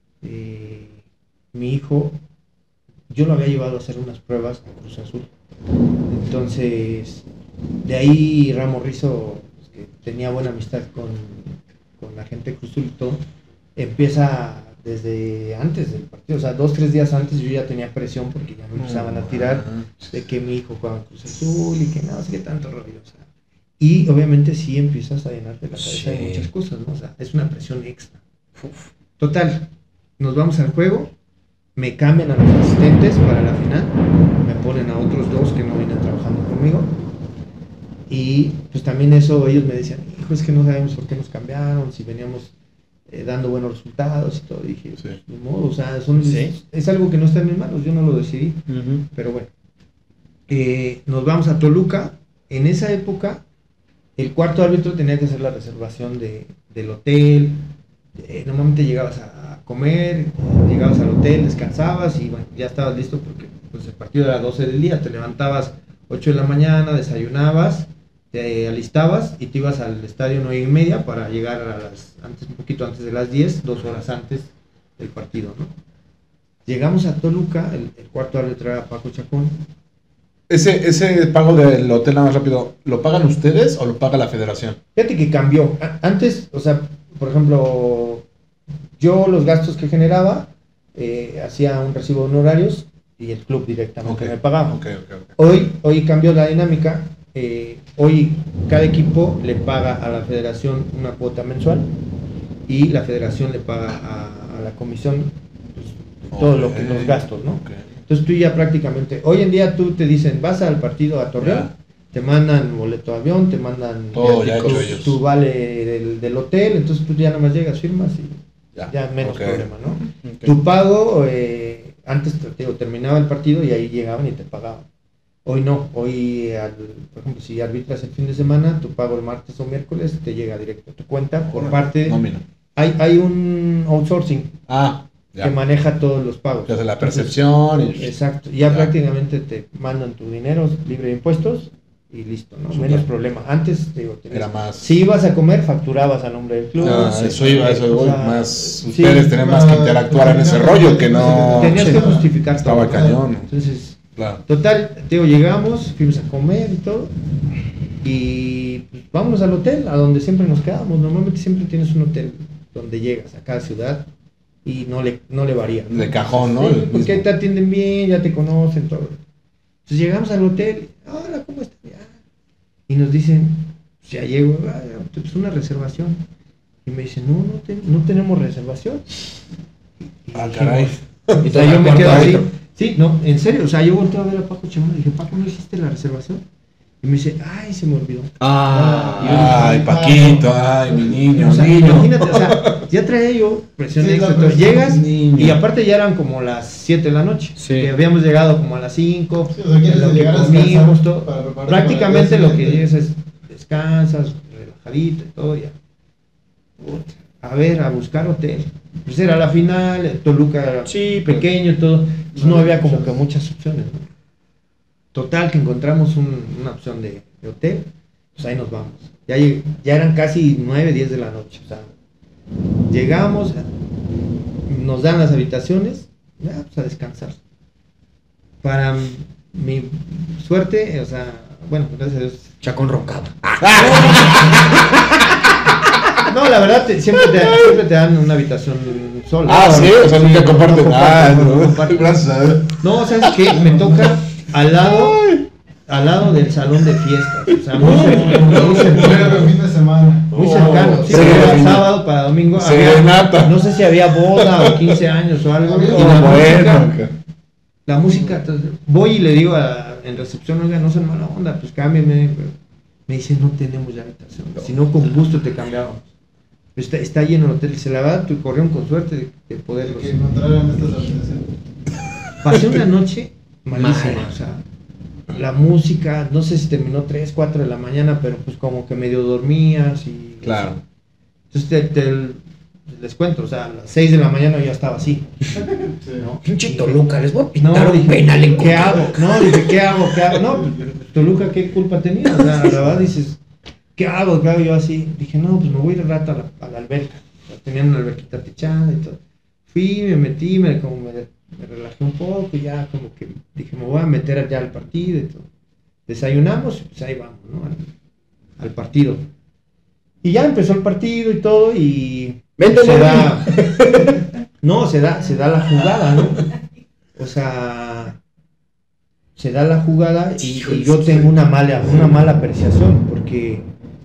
mi hijo, yo lo había llevado a hacer unas pruebas a Cruz Azul. Entonces, de ahí Ramos Rizo, pues, que tenía buena amistad con la gente de Cruz Azul y todo, empieza desde antes del partido, o sea, 2-3 días antes yo ya tenía presión porque ya me empezaban a tirar de que mi hijo juega en Cruz Azul y que no sé qué tanto rollo, o sea. Y obviamente sí empiezas a llenarte la cabeza de Sí. muchas cosas, ¿no? O sea, es una presión extra. Total, nos vamos al juego, me cambian a los asistentes para la final, me ponen a otros 2 que no vienen trabajando conmigo. Y pues también eso ellos me decían, hijo, es que no sabemos por qué nos cambiaron, si veníamos dando buenos resultados y todo. Y dije, Sí. pues, ni modo, o sea, Sí. es algo que no está en mis manos, yo no lo decidí. Pero bueno, nos vamos a Toluca. En esa época, el cuarto árbitro tenía que hacer la reservación del hotel. Normalmente llegabas a comer, llegabas al hotel, descansabas y bueno, ya estabas listo porque pues, el partido era 12 del día. Te levantabas 8 de la mañana, desayunabas, te alistabas y te ibas al estadio 9:30 para llegar un poquito antes de las 10, 2 horas antes del partido, ¿no? Llegamos a Toluca, el cuarto árbitro era Paco Chacón. Ese pago del hotel, nada más rápido, ¿lo pagan ustedes o lo paga la federación? Fíjate que cambió. Antes, o sea, por ejemplo, yo los gastos que generaba, hacía un recibo de honorarios y el club directamente Ok. me pagaba. Ok. Hoy cambió la dinámica. Hoy cada equipo le paga a la federación una cuota mensual y la federación le paga a la comisión pues, todo lo que los gastos, ¿no? Ok. Entonces tú ya prácticamente, hoy en día tú te dicen, vas al partido a Torreón, Ya. te mandan boleto de avión, te mandan Todo ya tu, hecho ellos. tu vale del hotel, entonces tú ya nada más llegas, firmas y ya menos ok. problema, ¿no? Tu pago, antes te digo, terminaba el partido y ahí llegaban y te pagaban. Hoy no, hoy, por ejemplo, si arbitras el fin de semana, tu pago el martes o miércoles te llega directo a tu cuenta por parte... Nómina. Hay un outsourcing Ya. que maneja todos los pagos. Que hace la Entonces, percepción y... exacto, ya Ya. prácticamente te mandan tu dinero libre de impuestos y listo, ¿no? Súper. Menos problema. Antes, te digo, Era más... si ibas a comer, facturabas a nombre del club. eso iba, eso O voy, sea, más... sí, Ustedes tenían más que interactuar en ese rollo que no... tenías sí, que no. justificar Estaba todo. cañón. Entonces, Claro. total, te digo, llegamos, fuimos a comer y todo. Y pues, vámonos al hotel, a donde siempre nos quedamos. Normalmente siempre tienes un hotel donde llegas a cada ciudad y no le varía, ¿no? De cajón, ¿no? Sí, El porque mismo. te atienden bien, ya te conocen, todo. Entonces llegamos al hotel, hola, ¿cómo estás? Y nos dicen, ya llego, pues una reservación. Y me dicen, no tenemos reservación. Y Ah, dijimos, caray. o sea, yo me quedo así. Sí, no, en serio, o sea, yo volteo a ver a Paco Chamán y dije, Paco, ¿no hiciste la reservación? Y me dice, ay, se me olvidó. Ay, Paquito, ay, mi niño, O sea, niño. imagínate, o sea, ya traía yo presión Sí, extra. la Entonces, presión, llegas niño. y aparte ya eran como las 7 de la noche. Sí. Que habíamos llegado como a las 5. Sí, o sea, quieres lo que llegar a comimos, descansar todo. para prepararte Prácticamente para el lo día que siguiente. llegas es descansas, relajadito y todo ya. Puta, a ver, a buscar hotel. Pues era la final, Toluca era Sí, pues. pequeño y todo. Entonces no había como que muchas opciones, ¿no? Total, que encontramos una opción de hotel, pues ahí nos vamos. Ya eran casi 9, 10 de la noche. O sea, llegamos, nos dan las habitaciones, ya, pues a descansar. Para mi suerte, o sea, bueno, gracias a Dios. Chacón roncado. No, la verdad, siempre te dan una habitación sola. Ah, sí, o sea, nunca comparten. No comparten. Gracias a Dios. No, ¿sabes qué? Me toca al lado del salón de fiestas. O sea, muy Pero cercano. el fin de semana. Muy cercano. Sí, Sí, era sí. sábado para domingo. Serenata. No sé si había boda o 15 años o algo. Había Y Bueno, la música, entonces, voy y le digo en recepción, oiga, no sean mala onda, pues cámbiame. Me dice, no tenemos ya habitación. Si no, con gusto te cambiábamos. Está lleno el hotel. Se la va, tu corrieron con suerte de poderlos. Que encontraran estas habitaciones. Pasé una noche malísima, Mal. o sea, la música, no sé si terminó 3, 4 de la mañana, pero pues como que medio dormías y... Claro. Entonces les cuento, o sea, a las 6 de la mañana yo ya estaba así, Sí. ¿no? Pinche Dije, Toluca, les voy a no, pintar un dije, penal en ¿qué contra. hago? No, dije, ¿qué hago? No, pues, Toluca, ¿qué culpa tenía? O sea, la verdad dices, ¿qué hago? ¿Qué hago? Yo así, dije, no, pues me voy de rato a la alberca. O sea, tenían una alberquita techada y todo. Fui, me metí, me relajé un poco y ya como que dije, me voy a meter allá al partido y todo. Desayunamos, pues ahí vamos, ¿no? Al partido. Y ya empezó el partido y todo y Vente, se Lordi. da, no, se da la jugada, ¿no? O sea, se da la jugada y yo tengo una mala apreciación porque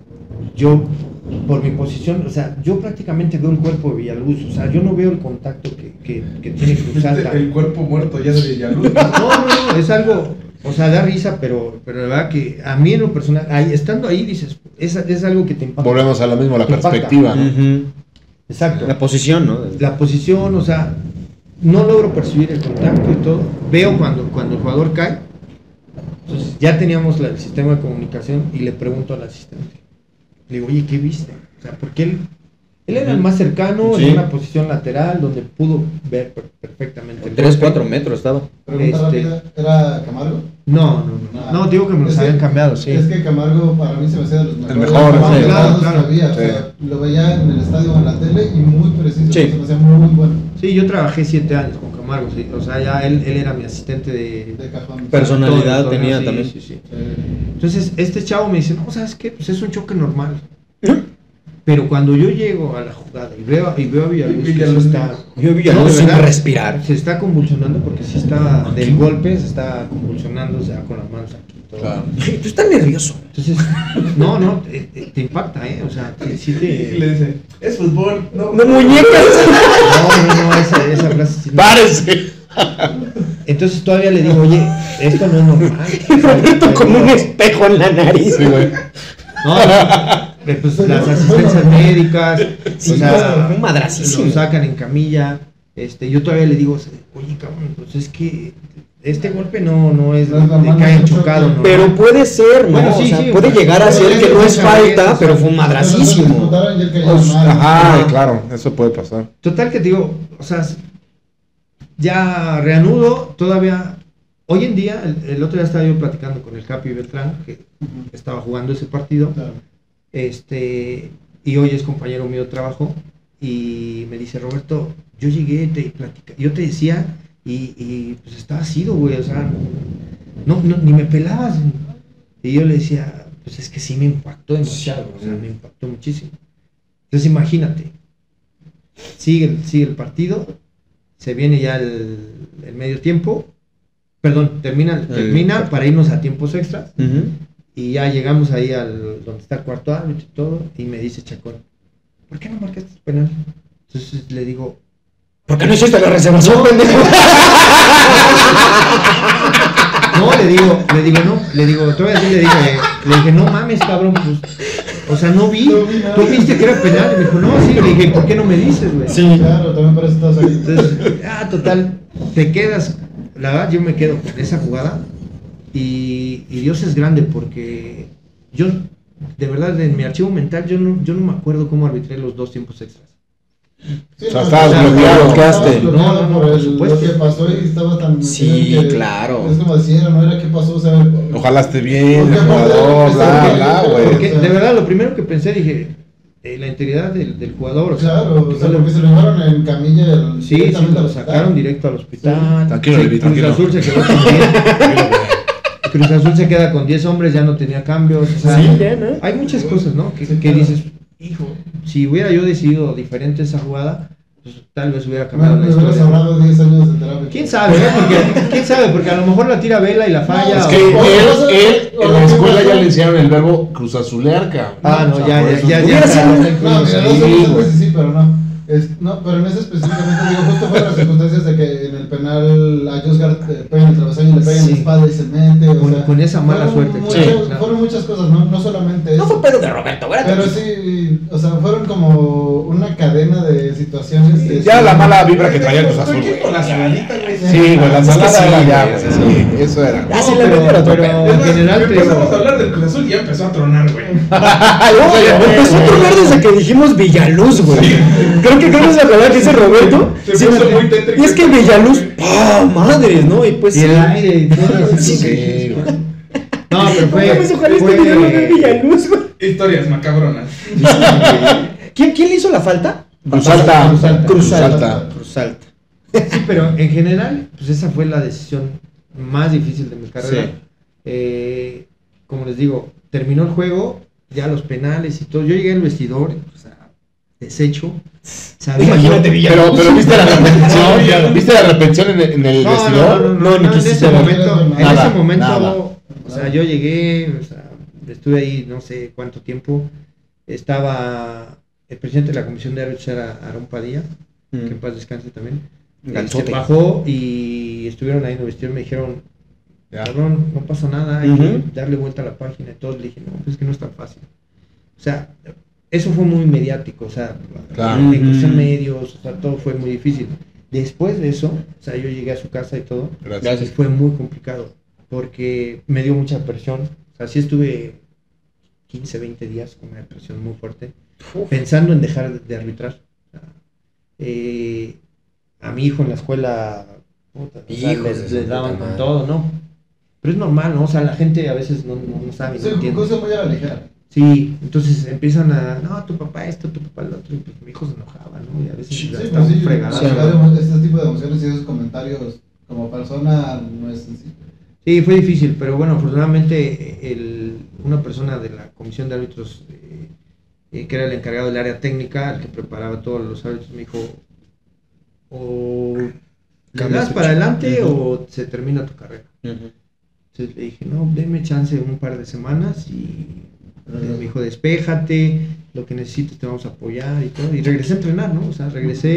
yo, por mi posición, o sea, yo prácticamente veo el cuerpo de Villaluz, o sea, yo no veo el contacto que tiene que usar. El cuerpo muerto ya de Villaluz. No, es algo, o sea, da risa, pero la verdad que a mí en lo personal, estando ahí dices, es algo que te impacta. Volvemos a lo mismo, la Te impacta. perspectiva, ¿no? Ujú. Exacto. La posición, ¿no? La posición, o sea, no logro percibir el contacto y todo. Veo cuando el jugador cae. Entonces ya teníamos el sistema de comunicación y le pregunto al asistente. Le digo, oye, ¿qué viste? O sea, porque él era el más cercano, Sí. en una posición lateral donde pudo ver perfectamente. el 3, golpe. 4 metros estaba. Pregunta rápida, ¿era Camargo? No. No, digo que me los Es que- habían cambiado, sí. Es que Camargo para mí se me hacía de los mejores. mejor, más sí. claros Claro, que había, o sea, lo veía en el estadio o en la tele y muy preciso, Sí. se me hacía muy bueno. Sí, yo trabajé 7 años con Camargo, sí. O sea, ya él era mi asistente de... De cajón. Personalidad todo el torneo, tenía sí, también. Sí, sí. Sí. Entonces, este chavo me dice, no, ¿sabes qué? Pues es un choque normal. Pero cuando yo llego a la jugada y veo a Villaluz que Villaluz. se está... Yo vi a No, de sin verdad, respirar. Se está convulsionando porque sí está del golpe, se está convulsionando, o sea, con las manos aquí y todo. Claro. Tú estás nervioso. Entonces, no, te impacta, o sea, sí Y le te... dice, es fútbol, no. No muñecas. No, esa frase sí. ¡Párese! Entonces todavía le digo, oye, esto no es normal. Roberto con un espejo en la nariz. Sí, güey. No, pues las asistencias médicas, Sí, o sea, un madracísimo. lo sacan en camilla. Yo todavía le digo, oye, cabrón, pues es que este golpe no es No es de normal, que hayan no es un chocado, choque. ¿no? Pero puede ser, ¿no? Bueno, sí, o sea, sí, puede o sea, llegar a ser que no es falta, pero fue un madracísimo. Ajá, claro, eso puede pasar. Total que te digo, o sea, ya reanudo, todavía, hoy en día, el otro día estaba yo platicando con el Capi Beltrán, que estaba jugando ese partido, y hoy es compañero mío de trabajo, y me dice, Roberto, yo llegué, yo te decía, y pues estabas ido, güey, o sea, no, ni me pelabas. Y yo le decía, pues es que sí me impactó demasiado, o sea, me impactó muchísimo. Entonces imagínate, sigue el partido, se viene ya el medio tiempo, perdón, termina para irnos a tiempos extras, Ujú. y ya llegamos ahí donde está el cuarto árbitro y todo, y me dice Chacón, ¿por qué no marcaste penal? Entonces le digo, ¿Por qué no hiciste la reservación, pendejo? no, le digo, todavía sí le dije, no mames, cabrón, pues, o sea, no vi, tú viste que era penal, y me dijo, no, sí, le dije, ¿por qué no me dices, güey? Sí. Claro, también para eso estás ahí. Entonces, total, te quedas, la verdad, yo me quedo con esa jugada, y Dios es grande, porque yo, de verdad, en mi archivo mental, yo no me acuerdo cómo arbitré los 2 tiempos extras. Sí, O sea, no, estabas bloqueado, estabas bloqueaste. bloqueado No, por por lo supuesto. que pasó y estabas tan Sí, metido en que claro. Es como decir, no era qué pasó, o sea, Ojalá esté bien, Porque el jugador, aparte, bla, porque- bla, Porque, güey. de verdad, lo primero que pensé, dije, la integridad del jugador, o sea, claro, o sea, no le- porque se lo llevaron en camilla sí, directamente al lo sacaron hospital. directo al hospital. Tranquilo, Levi, Cruz tranquilo. Azul se quedó con 10. Cruz Azul se queda con 10 hombres, ya no tenía cambios. O sea, Sí, ya, ¿no? hay muchas cosas, ¿no? Que Sí, que claro. dices, hijo, si hubiera yo decidido diferente esa jugada, pues tal vez hubiera cambiado la Me hubieras historia. ahorrado 10 años de terapia. ¿Quién sabe? ¿Quién sabe? Porque a lo mejor la tira Vela y la falla. Es o- que él en la escuela ya le enseñaron el verbo cruzazulear, cabrón. Ah, no, O sea, ya, por ya, eso- ya, Hubiera sido- No, ya. mira, sí, pero no. No, pero en ese específicamente, digo, justo fueron las circunstancias de que en el penal a Josgar pegan el travesaño y le pegan Sí. la espalda y se mete. O Con- sea, con esa mala fueron suerte. muchas- Sí, claro. Fueron muchas cosas, no solamente No eso. fue pedo de Roberto, güey. Pero sí, o sea, fueron como una cadena de situaciones. Ya la mala vibra que traía el Cruz Azul, Estoy güey. con la saladita, güey. Sí, güey, la Es que salada sí, era ya, güey, güey. sí. Sí, eso era. Ah, sí, No, le metieron otro pero pedo. Es más, en general te empezamos a digo, hablar del Cruz Azul y ya empezó a tronar, güey. Empezó a tronar desde que dijimos Villaluz, güey. Creo que es la palabra que dice Roberto. Se Sí, puso muy tétrico. y es que Villaluz, ¡ah, madres, ¿no? Y pues y sí. el aire y todo eso. Sí, Sí, güey. No, pero No mames, ojalá este video lo vea Villaluz, güey. Historias macabronas. ¿Quién le hizo la falta? Cruzalta. Cruzalta. Cruzalta. Cruzalta. Sí, pero en general, pues esa fue la decisión más difícil de mi carrera. Como les digo, terminó el juego, ya los penales y todo. Yo llegué al vestidor, o sea, deshecho. Sabía Imagínate, yo- Villaluz. Pero viste la repetición, claro. ¿viste la repetición en el vestidor? No, ni en quisiste ese ver. momento, en Nada, ese momento, nada. o sea, yo llegué, o sea, estuve ahí no sé cuánto tiempo. Estaba el presidente de la comisión de árbitros era Aarón Padilla, que en paz descanse también. Gansote. Bajó y estuvieron ahí en el vestidor, me dijeron, Ya. cabrón, no pasó nada, hay Ujú. que darle vuelta a la página y todo. Le dije, no, pues es que no es tan fácil. O sea, eso fue muy mediático, o sea, Claro. en cuestión medios, o sea, todo fue muy difícil. Después de eso, o sea, yo llegué a su casa y todo, Gracias. fue muy complicado, porque me dio mucha presión, o sea, sí estuve 15, 20 días con una depresión muy fuerte, pensando en dejar de arbitrar. O sea, a mi hijo en la escuela, puta, o sea, Hijos de su le daban puta con madre. todo, ¿no? Pero es normal, ¿no? O sea, la gente a veces no sabe, no Sí, entiende. cosa muy a la ligera. Sí, entonces empiezan a, no, tu papá esto, tu papá lo otro, y pues mi hijo se enojaba, ¿no? Y a veces Sí, ya pues estaba sí, fregado. sí. este tipo de emociones y esos comentarios como persona no es sencillo. Sí, fue difícil, pero bueno, afortunadamente una persona de la comisión de árbitros que era el encargado del área técnica, el que preparaba todos los árbitros, me dijo, o le das para adelante o se termina tu carrera. Entonces le dije, no, denme chance un par de semanas y me dijo, despéjate, lo que necesites te vamos a apoyar y todo. Y regresé a entrenar, ¿no? O sea,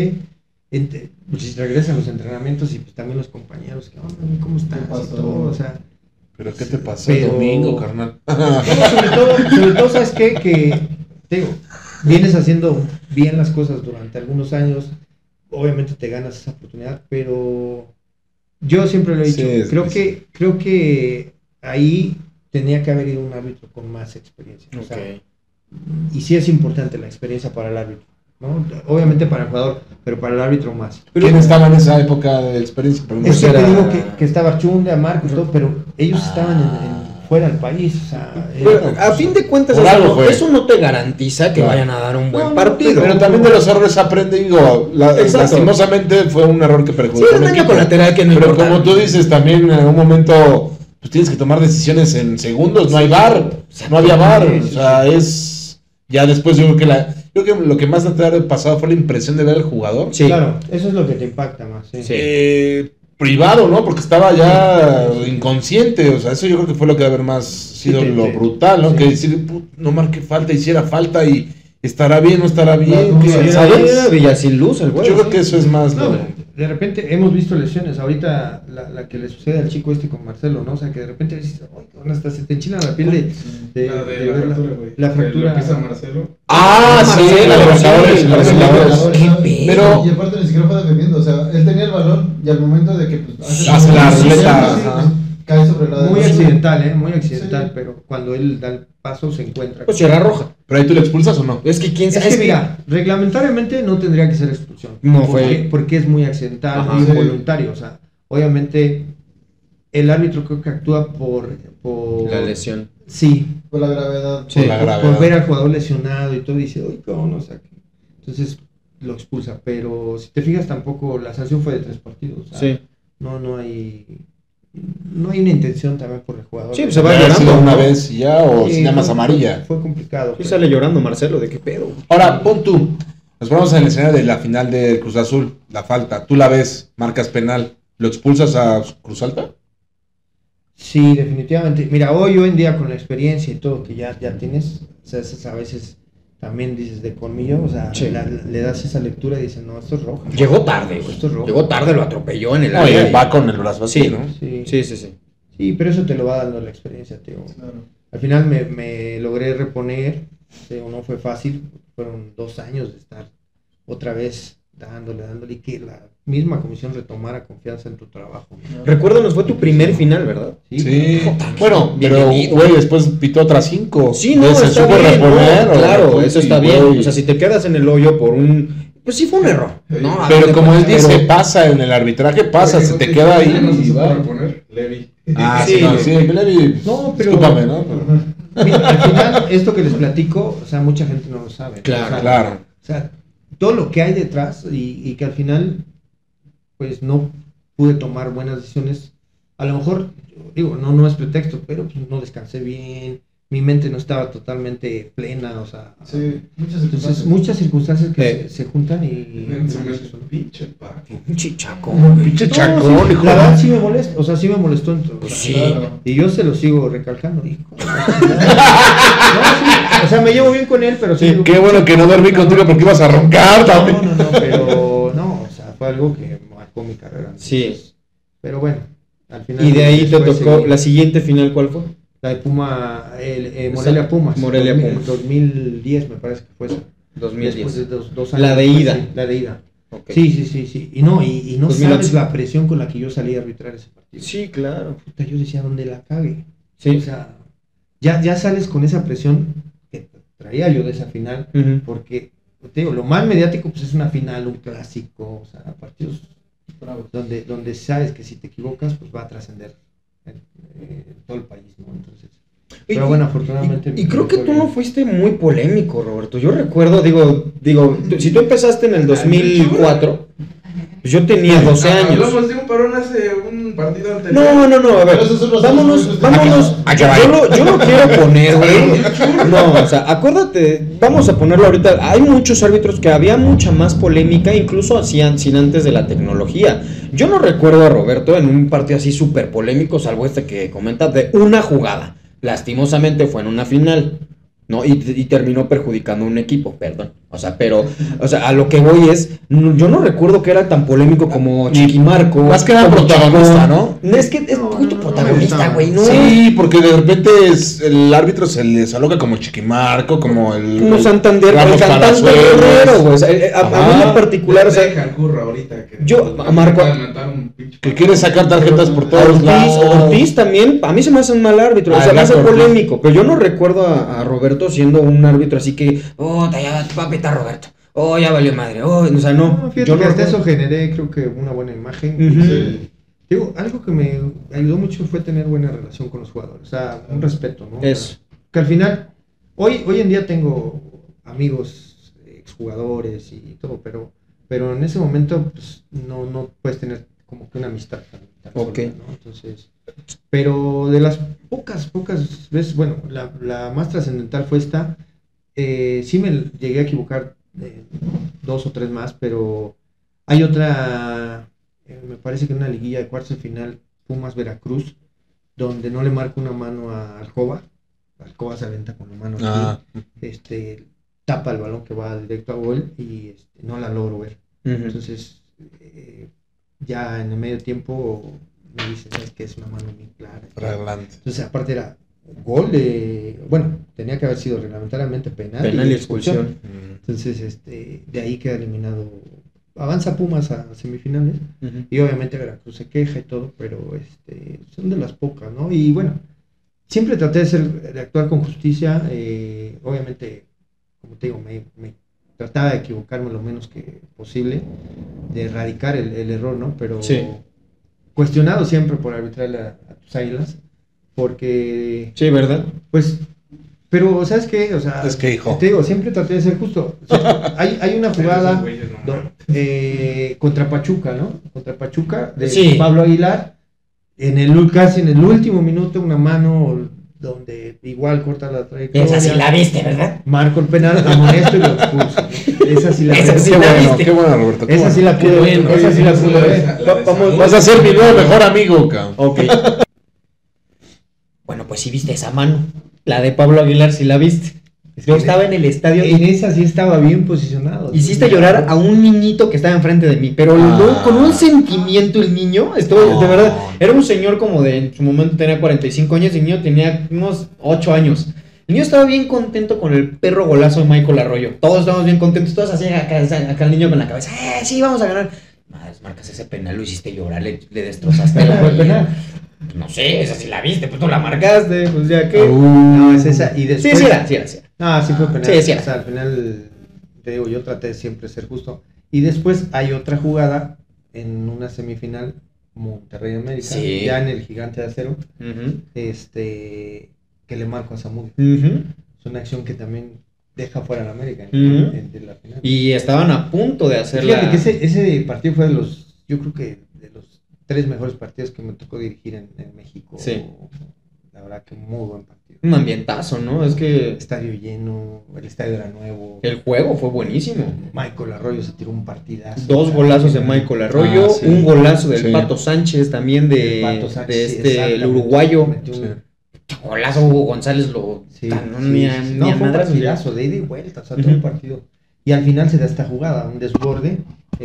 pues regresan los entrenamientos y pues también los compañeros, que, ¿cómo estás? Y todo, o sea. ¿Pero qué te pasó el domingo, carnal? No, sobre todo, ¿sabes qué? Que, te digo, vienes haciendo bien las cosas durante algunos años, obviamente te ganas esa oportunidad, pero yo siempre lo he dicho, creo que ahí tenía que haber ido un árbitro con más experiencia. O sea, y sí es importante la experiencia para el árbitro, ¿no? Obviamente para el jugador, pero para el árbitro más. ¿Quién estaba en esa época de experiencia? Es que te digo que estaba Archundia, Marcos, todo, pero ellos estaban fuera del país, o sea. Pero, a fin de cuentas, eso no te garantiza que vayan a dar un buen partido. Pero también de los errores aprende, digo, lastimosamente fue un error que perjudicó. Sí, es un daño colateral que no pero importa. como tú dices, también en algún momento pues tienes que tomar decisiones en segundos, no hay VAR, no había VAR, o sea, es ya después yo creo que lo que más te ha pasado fue la impresión de ver al jugador. Sí, claro, eso es lo que te impacta más. Sí. Privado, ¿no? Porque estaba ya inconsciente, o sea, eso yo creo que fue lo que debe haber más sido lo brutal, ¿no? Sí. Que decir, no marque falta, hiciera falta y estará bien, no estará bien, ¿sabes? Villasiluz, el güey. Yo creo que eso es más de repente hemos visto lesiones, ahorita la que le sucede al chico con Marcelo, ¿no? O sea, que de repente dices, hasta se te enchina la piel de la fractura. ¿La pisa Marcelo? Sí, la de los jugadores. Pero y aparte ni siquiera fue defendiendo, o sea, él tenía el balón y al momento de que pues, hace la ruleta, cae sobre la muy accidental, muy accidental, pero cuando él da el paso se encuentra. Pues era roja. ¿Pero ahí tú le expulsas o no? Es que quién sabe. Es que mira, reglamentariamente no tendría que ser expulsión. No fue. Porque es muy accidental, muy involuntario. O sea, obviamente el árbitro creo que actúa por la lesión. Sí. Por la gravedad. Sí, por ver al jugador lesionado y todo, y dice, uy, ¿cómo? O sea, entonces lo expulsa. Pero si te fijas, tampoco la sanción fue de 3 partidos. O sea, sí. No hay una intención también por el jugador. Sí, pues se va llorando una vez y ya, o si llamas amarilla. Fue complicado. Sí, sale llorando Marcelo, ¿de qué pedo? Ahora, pon tú. Nos ponemos en el escenario de la final del Cruz Azul, la falta. Tú la ves, marcas penal. ¿Lo expulsas a Cruz Alta? Sí, definitivamente. Mira, hoy en día con la experiencia y todo que ya tienes, o sea, a veces también dices de colmillo, o sea, sí. le das esa lectura y dices, no, esto es rojo. Llegó tarde, güey. Esto es rojo. Llegó tarde, lo atropelló en el área. Va con el brazo así, sí, ¿no? Sí. Sí, pero eso te lo va dando la experiencia, tío. Claro. Al final me logré reponer, no fue fácil, fueron 2 años de estar otra vez dándole, y que la misma comisión retomara confianza en tu trabajo. ¿No? Recuérdanos, fue tu primer final, ¿verdad? Sí. Bueno, pero, bienvenido. güey, después pitó otras 5. Sí, no, se está supo bien, reponer. no, claro, eso está bien. Güey. O sea, si te quedas en el hoyo por pues sí fue un error, ¿no? Pero como él dice, pero- pasa en el arbitraje, pasa, se te queda ahí. No se y supo va. reponer, Levi. Sí, Levi, No, pero- discúlpame, ¿no? Mira, al final, esto que les platico, o sea, mucha gente no lo sabe. Claro, O sea, Claro. O sea, todo lo que hay detrás y que al final, pues no pude tomar buenas decisiones. A lo mejor, digo, no es pretexto, pero pues no descansé bien, mi mente no estaba totalmente plena, o sea. Sí, muchas Entonces, circunstancias. muchas circunstancias que se juntan y. Se me hace un pinche Paco. Un chichaco. Pinche No, chacón, sí, hijo. la verdad sí me molesta, o sea, sí me molestó. O sea, Sí. Claro. y yo se lo sigo recalcando. Hijo. Sí, o sea, me llevo bien con él, pero sí. Qué bueno que no dormí contigo porque ibas a roncar también. No, pero no, o sea, fue algo que marcó mi carrera. Sí. Entonces, pero bueno, al final. Y de ahí te fue tocó, seguir. la siguiente final, ¿cuál fue? La de Puma, Morelia Pumas. Morelia Pumas. 2010 me parece que fue eso. 2010. Después de 2 años. La de ida. Sí, la de ida. Ok. Sí. Y no 2008. sabes la presión con la que yo salí a arbitrar ese partido. Sí, claro. Puta, yo decía, ¿dónde la cague? Sí. O sea, ya sales con esa presión que traía yo de esa final, Ujú. porque, te digo, lo más mediático pues es una final, un clásico, o sea, partidos Bravo. donde sabes que si te equivocas pues va a trascender en todo el país, ¿no? Entonces, pero bueno, afortunadamente... Y creo que tú no fuiste muy polémico, Roberto. Yo recuerdo, si tú empezaste en el 2004, pues yo tenía 12 años. Hablamos de un parón hace un partido anterior. No, a ver, Pero esos son los vámonos, argumentos yo lo quiero poner, güey. No, o sea, acuérdate, vamos a ponerlo ahorita, hay muchos árbitros que había mucha más polémica, incluso hacían sin antes de la tecnología. Yo no recuerdo a Roberto en un partido así súper polémico, salvo este que comenta, de una jugada. Lastimosamente fue en una final, ¿no? Y terminó perjudicando a un equipo, perdón. O sea, a lo que voy es, yo no recuerdo que era tan polémico como Chiquimarco. Más que nada como protagonista, Chacón. ¿no? Es que es muy tu protagonista, güey, ¿no? Sí, porque de repente el árbitro se les aloca como Chiquimarco, como el... Como Santander, Ramos el cantante Palazuelos. guerrero, güey. O sea, a mí en particular, o sea, Deja al curro ahorita. Que yo, a Marco- acaba de matar un pinche- Que quiere sacar tarjetas por todos lados. Ortiz también, a mí se me hace un mal árbitro, o sea, me hace Ortiz. polémico, pero yo no recuerdo a Roberto siendo un árbitro así que, ya va a pitar Roberto, ya valió madre, o sea, no, Fíjate yo que no hasta eso recuerdo. generé, creo que una buena imagen. Ujú. Sí. Digo, algo que me ayudó mucho fue tener buena relación con los jugadores, o sea, un respeto, ¿no? Eso. Que al final, hoy en día tengo amigos, exjugadores y todo, pero en ese momento pues, no puedes tener como que una amistad tan Ok. sólida, ¿no? Entonces, pero de las pocas veces, bueno, la más trascendental fue esta, sí me llegué a equivocar 2 o 3 más, pero hay otra, me parece que en una liguilla de cuartos de final, Pumas Veracruz, donde no le marca una mano a Alcoba se aventa con la mano aquí, tapa el balón que va directo a gol y no la logro ver. Ujú. Entonces, ya en el medio tiempo me dicen, ¿sabes qué? Es una mano muy clara. Reglante. Entonces, aparte era gol de, bueno, tenía que haber sido reglamentariamente penal Y expulsión. Entonces, de ahí queda eliminado. Avanza Pumas a semifinales Ujú. y obviamente Veracruz se queja y todo, pero son de las pocas, ¿no? Y bueno, siempre traté de actuar con justicia, obviamente, como te digo, me trataba de equivocarme lo menos que posible, de erradicar el error, ¿no? Pero Sí. cuestionado siempre por arbitrarle a tus Águilas, porque, Sí, ¿verdad? pues, pero, ¿sabes qué? O sea, Es que, hijo. te digo, siempre traté de ser justo. O sea, hay una Pero jugada esos güeyes no mames. contra Pachuca, ¿no? Contra Pachuca, de Sí. Pablo Aguilar, casi en el último minuto, una mano donde igual corta la trayectoria. Esa sí la viste, ¿verdad? Marco el penal, amonesto y lo expulso, ¿no? Esa sí la Esa sí Qué la bueno, viste. qué bueno, Roberto. qué Esa bueno. sí la pude ver. bueno. Esa sí la Oye, pude la de ver. esa- la de Vamos, Saúl. Vas a ser mi nuevo mejor amigo, cabrón. Ok. Bueno, pues sí viste esa mano. La de Pablo Aguilar sí la viste. Yo estaba en el estadio En esa sí estaba bien posicionado. hiciste llorar a un niñito que estaba enfrente de mí, pero luego con un sentimiento el niño, estuvo, de verdad, era un señor como de, en su momento tenía 45 años, y el niño tenía unos 8 años. El niño estaba bien contento con el perro golazo de Michael Arroyo. Todos estábamos bien contentos, todos así acá el niño con la cabeza, sí, vamos a ganar. Madres, marcas ese penal, lo hiciste llorar, le destrozaste Pero la fue penal. No sé, esa sí la viste, pues tú la marcaste, pues ya que... No, es esa. Y después. Sí era. No, sí fue penal. Sí, sí era. O sea, al final, te digo, yo traté de siempre ser justo. Y después hay otra jugada en una semifinal, Monterrey América, Sí. ya en el Gigante de Acero, Ujú, que le marco a Samudio. ujú. Es una acción que también deja fuera a la América Ujú. de la final. Y estaban a punto de hacer Fíjate la... que ese partido fue de los, yo creo que de los 3 mejores partidos que me tocó dirigir en México. Sí. La verdad que muy buen partido. Un ambientazo, ¿no? Es que Estadio lleno, el estadio era nuevo. el juego fue buenísimo. Michael Arroyo se tiró un partidazo. 2 golazos de Michael Arroyo, sí. un golazo del Sí. Pato Sánchez también El Pato Sánchez, de sí, el exactamente. uruguayo. Metió un- Sí. Golazo Hugo González lo Sí, ganó sí, ni sí, a sí. ni No, a fue un madrazos. partidazo, de ida y vuelta, o sea, todo Ujú. el partido. Y al final se da esta jugada, un desborde.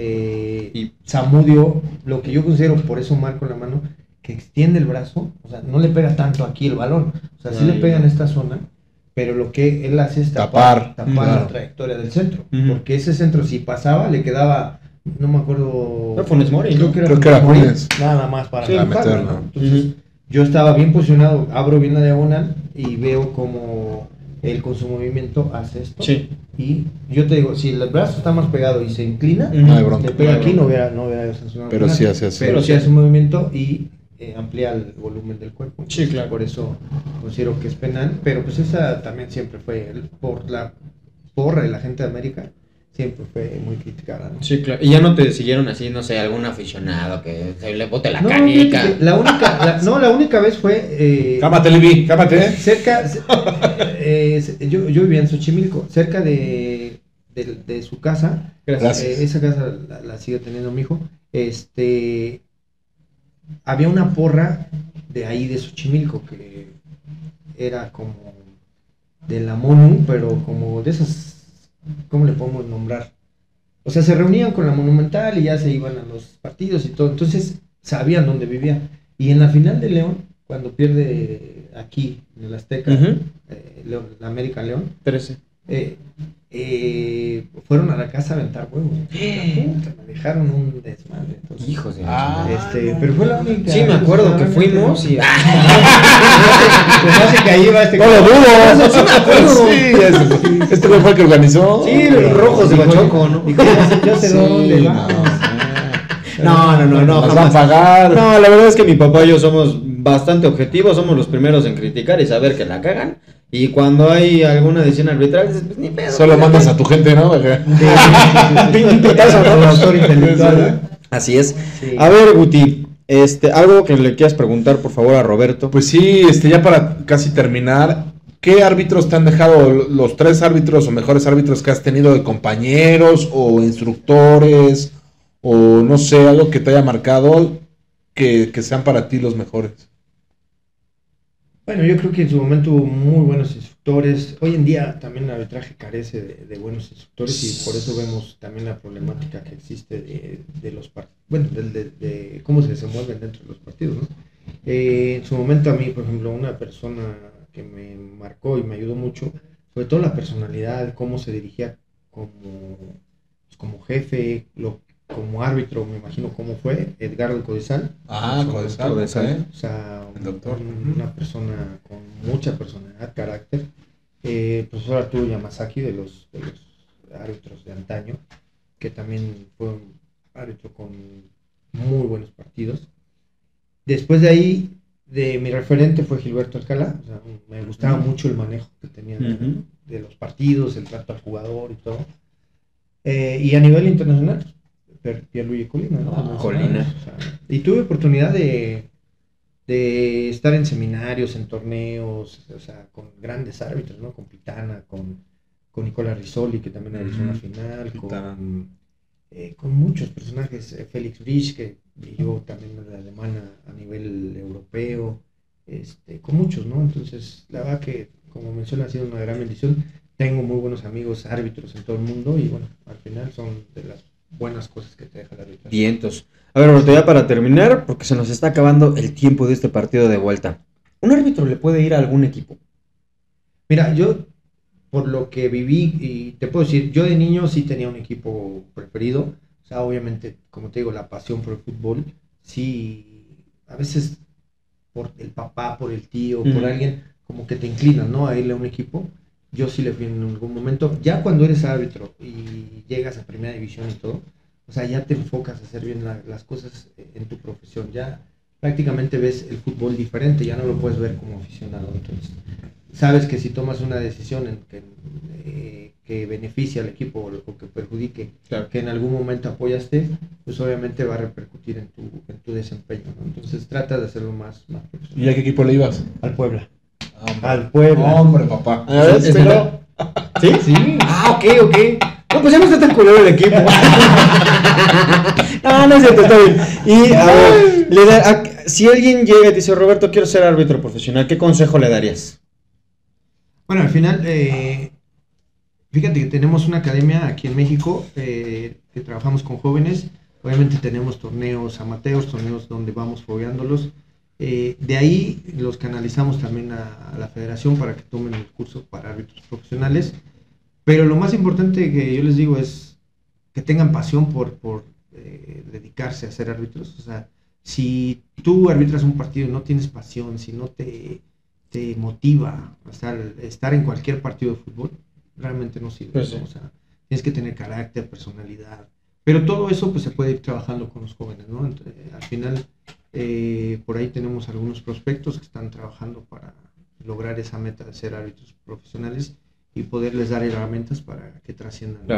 Y Samudio, lo que yo considero, por eso marco la mano, que extiende el brazo, o sea, no le pega tanto aquí el balón, o sea, sí le Ay. pega en esta zona, pero lo que él hace es Tapar. tapar Claro. la trayectoria del centro, Ujú. porque ese centro si pasaba le quedaba, no me acuerdo, Era Funes Mori, creo ¿no? que era Creo que era Funes Mori, Funes. nada más para Sí, empujarla, meterla. ¿no? Entonces, Ujú. yo estaba bien posicionado, abro bien la diagonal y veo como él con su movimiento hace esto. Sí. Y yo te digo, si el brazo está más pegado y se inclina, Ujú. No hay bronca. le pega No hay aquí, bronca. no hubiera sancionado. Pero penal. sí hace así. Pero sí hace un movimiento y amplía el volumen del cuerpo. Sí, claro. Por eso considero que es penal. Pero pues esa también siempre fue por la porra de la gente de América. siempre fue muy criticada, ¿no? Sí, claro. Y ya no te siguieron así, no sé, algún aficionado que se le bote la No, canica. fíjate que la única vez fue Cámate, Levi, cámate. yo vivía en Xochimilco, cerca de su casa. Gracias. Esa casa la sigue teniendo mi hijo. Había una porra de ahí de Xochimilco que era como de la MONU, pero como de esas, ¿cómo le podemos nombrar? O sea, se reunían con la Monumental y ya se iban a los partidos y todo. Entonces sabían dónde vivía. Y en la final de León, cuando pierde aquí en el Azteca, Ujú. la América León, 13. fueron a la casa a aventar huevos. Me dejaron un desmadre. Entonces, Hijos de Ah. pero fue la única. Sí, me acuerdo que fuimos y... Pues hace que ahí va No lo dudo. Sí, me acuerdo. Sí, este güey fue el que organizó. Sí, los rojos de Bachoco, ¿no? Y como yo sé dónde Sí, vamos. No, Nos van a jamás. pagar. No, la verdad es que mi papá y yo somos bastante objetivos, somos los primeros en criticar y saber que la cagan. Y cuando hay alguna decisión arbitral, dices, pues ni pedo. Solo mandas a tu gente, ¿no? Un pitazo, ¿no? El autor intelectual. Así es. Sí. A ver, Guti, algo que le quieras preguntar, por favor, a Roberto. Pues sí, ya para casi terminar, ¿qué árbitros te han dejado los 3 árbitros o mejores árbitros que has tenido de compañeros o instructores o no sé, algo que te haya marcado que sean para ti los mejores? Bueno, yo creo que en su momento hubo muy buenos instructores. Hoy en día también el arbitraje carece de buenos instructores y por eso vemos también la problemática que existe de los partidos, bueno, de cómo se desenvuelven dentro de los partidos, ¿no? En su momento a mí, por ejemplo, una persona que me marcó y me ayudó mucho, sobre todo la personalidad, cómo se dirigía como jefe, como árbitro, me imagino cómo fue, Edgardo Codesal. Ah, Codesal, Codesal. ¿eh? O sea, El doctor. una persona con mucha personalidad, carácter. El profesor Arturo Yamazaki, de los árbitros de antaño, que también fue un árbitro con muy buenos partidos. Después de ahí, mi referente fue Gilberto Alcalá. O sea, me gustaba mucho el manejo que tenía Ujú. de los partidos, el trato al jugador y todo. Y a nivel internacional, Pierluigi Colina, ¿no? Ah, Colina. O sea, y tuve oportunidad de estar en seminarios, en torneos, o sea, con grandes árbitros, ¿no? Con Pitana, con Nicola Risoli, que también arbitro una final, Pitana. con muchos personajes, Félix Brich, que brilló también en la alemana a nivel europeo, con muchos, ¿no? Entonces, la verdad que, como mencioné, ha sido una gran bendición. Tengo muy buenos amigos árbitros en todo el mundo y bueno, al final son de las buenas cosas que te deja el arbitraje. Vientos. A ver, Roberto, ya para terminar, porque se nos está acabando el tiempo de este partido de vuelta. ¿Un árbitro le puede ir a algún equipo? Mira, yo, por lo que viví, y te puedo decir, yo de niño sí tenía un equipo preferido. O sea, obviamente, como te digo, la pasión por el fútbol, sí, a veces por el papá, por el tío, por alguien, como que te inclinas, ¿no? A irle a un equipo. Yo sí le fui en algún momento. Ya cuando eres árbitro y llegas a primera división y todo, o sea, ya te enfocas a hacer bien las cosas en tu profesión. Ya prácticamente ves el fútbol diferente, ya no lo puedes ver como aficionado. Entonces, sabes que si tomas una decisión que beneficia al equipo o que perjudique, Claro. que en algún momento apoyaste, pues obviamente va a repercutir en tu desempeño, ¿no? Entonces trata de hacerlo más profesional. ¿Y a qué equipo le ibas? Al Puebla. Hombre. Al Puebla. Hombre, papá. A ver, espera. ¿Sí? Sí. Ah, ok. No, pues ya no está tan culero el equipo. No es cierto, está bien. Y a ver, si alguien llega y te dice, Roberto, quiero ser árbitro profesional, ¿qué consejo le darías? Bueno, al final, fíjate que tenemos una academia aquí en México que trabajamos con jóvenes. Obviamente tenemos torneos amateurs, torneos donde vamos fogueándolos. De ahí los canalizamos también a la federación para que tomen el curso para árbitros profesionales. Pero lo más importante que yo les digo es que tengan pasión por dedicarse a ser árbitros. O sea, si tú arbitras un partido y no tienes pasión, si no te motiva a estar en cualquier partido de fútbol, realmente no sirve. Pues sí. ¿no? O sea, tienes que tener carácter, personalidad. Pero todo eso pues se puede ir trabajando con los jóvenes, ¿no? Al final, por ahí tenemos algunos prospectos que están trabajando para lograr esa meta de ser árbitros profesionales y poderles dar herramientas para que trasciendan. Claro.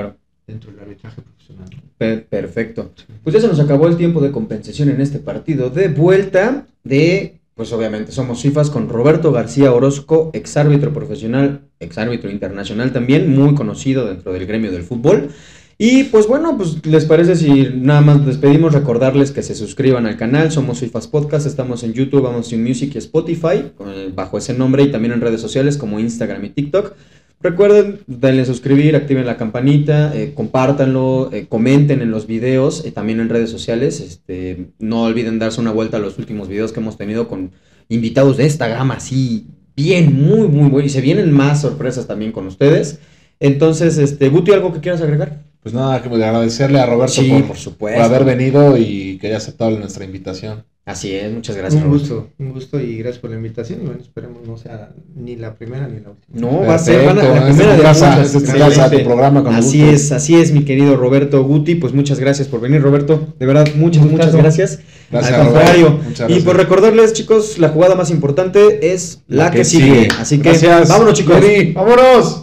dentro del arbitraje profesional. Perfecto. Pues ya se nos acabó el tiempo de compensación en este partido de vuelta de, pues obviamente somos FIFAs con Roberto García Orozco, exárbitro profesional, exárbitro internacional también, muy conocido dentro del gremio del fútbol. Y pues bueno, pues les parece si nada más despedimos, recordarles que se suscriban al canal, somos FIFAs Podcast, estamos en YouTube, Amazon Music y Spotify, bajo ese nombre, y también en redes sociales como Instagram y TikTok. Recuerden, denle suscribir, activen la campanita, compártanlo, comenten en los videos, también en redes sociales. No olviden darse una vuelta a los últimos videos que hemos tenido con invitados de esta gama, así bien, muy, muy bueno. Y se vienen más sorpresas también con ustedes. Entonces, Guti, ¿algo que quieras agregar? Pues nada, que agradecerle a Roberto Sí, por por supuesto. haber venido y que haya aceptado nuestra invitación. Así es, muchas gracias. Un Roberto. gusto y gracias por la invitación. Y bueno, esperemos no sea ni la primera ni la última. No, va a ser la Perfecto, primera de tu casa, muchas. esta es tu casa, Excelente. tu programa. Cuando Así es, mi querido Roberto Guti. Pues muchas gracias por venir, Roberto. De verdad, muchas gracias. Gracias, Al contrario. Roberto. Muchas Y gracias. por recordarles, chicos, la jugada más importante es la que sigue. Así que Gracias. vámonos, chicos. Jerry, vámonos.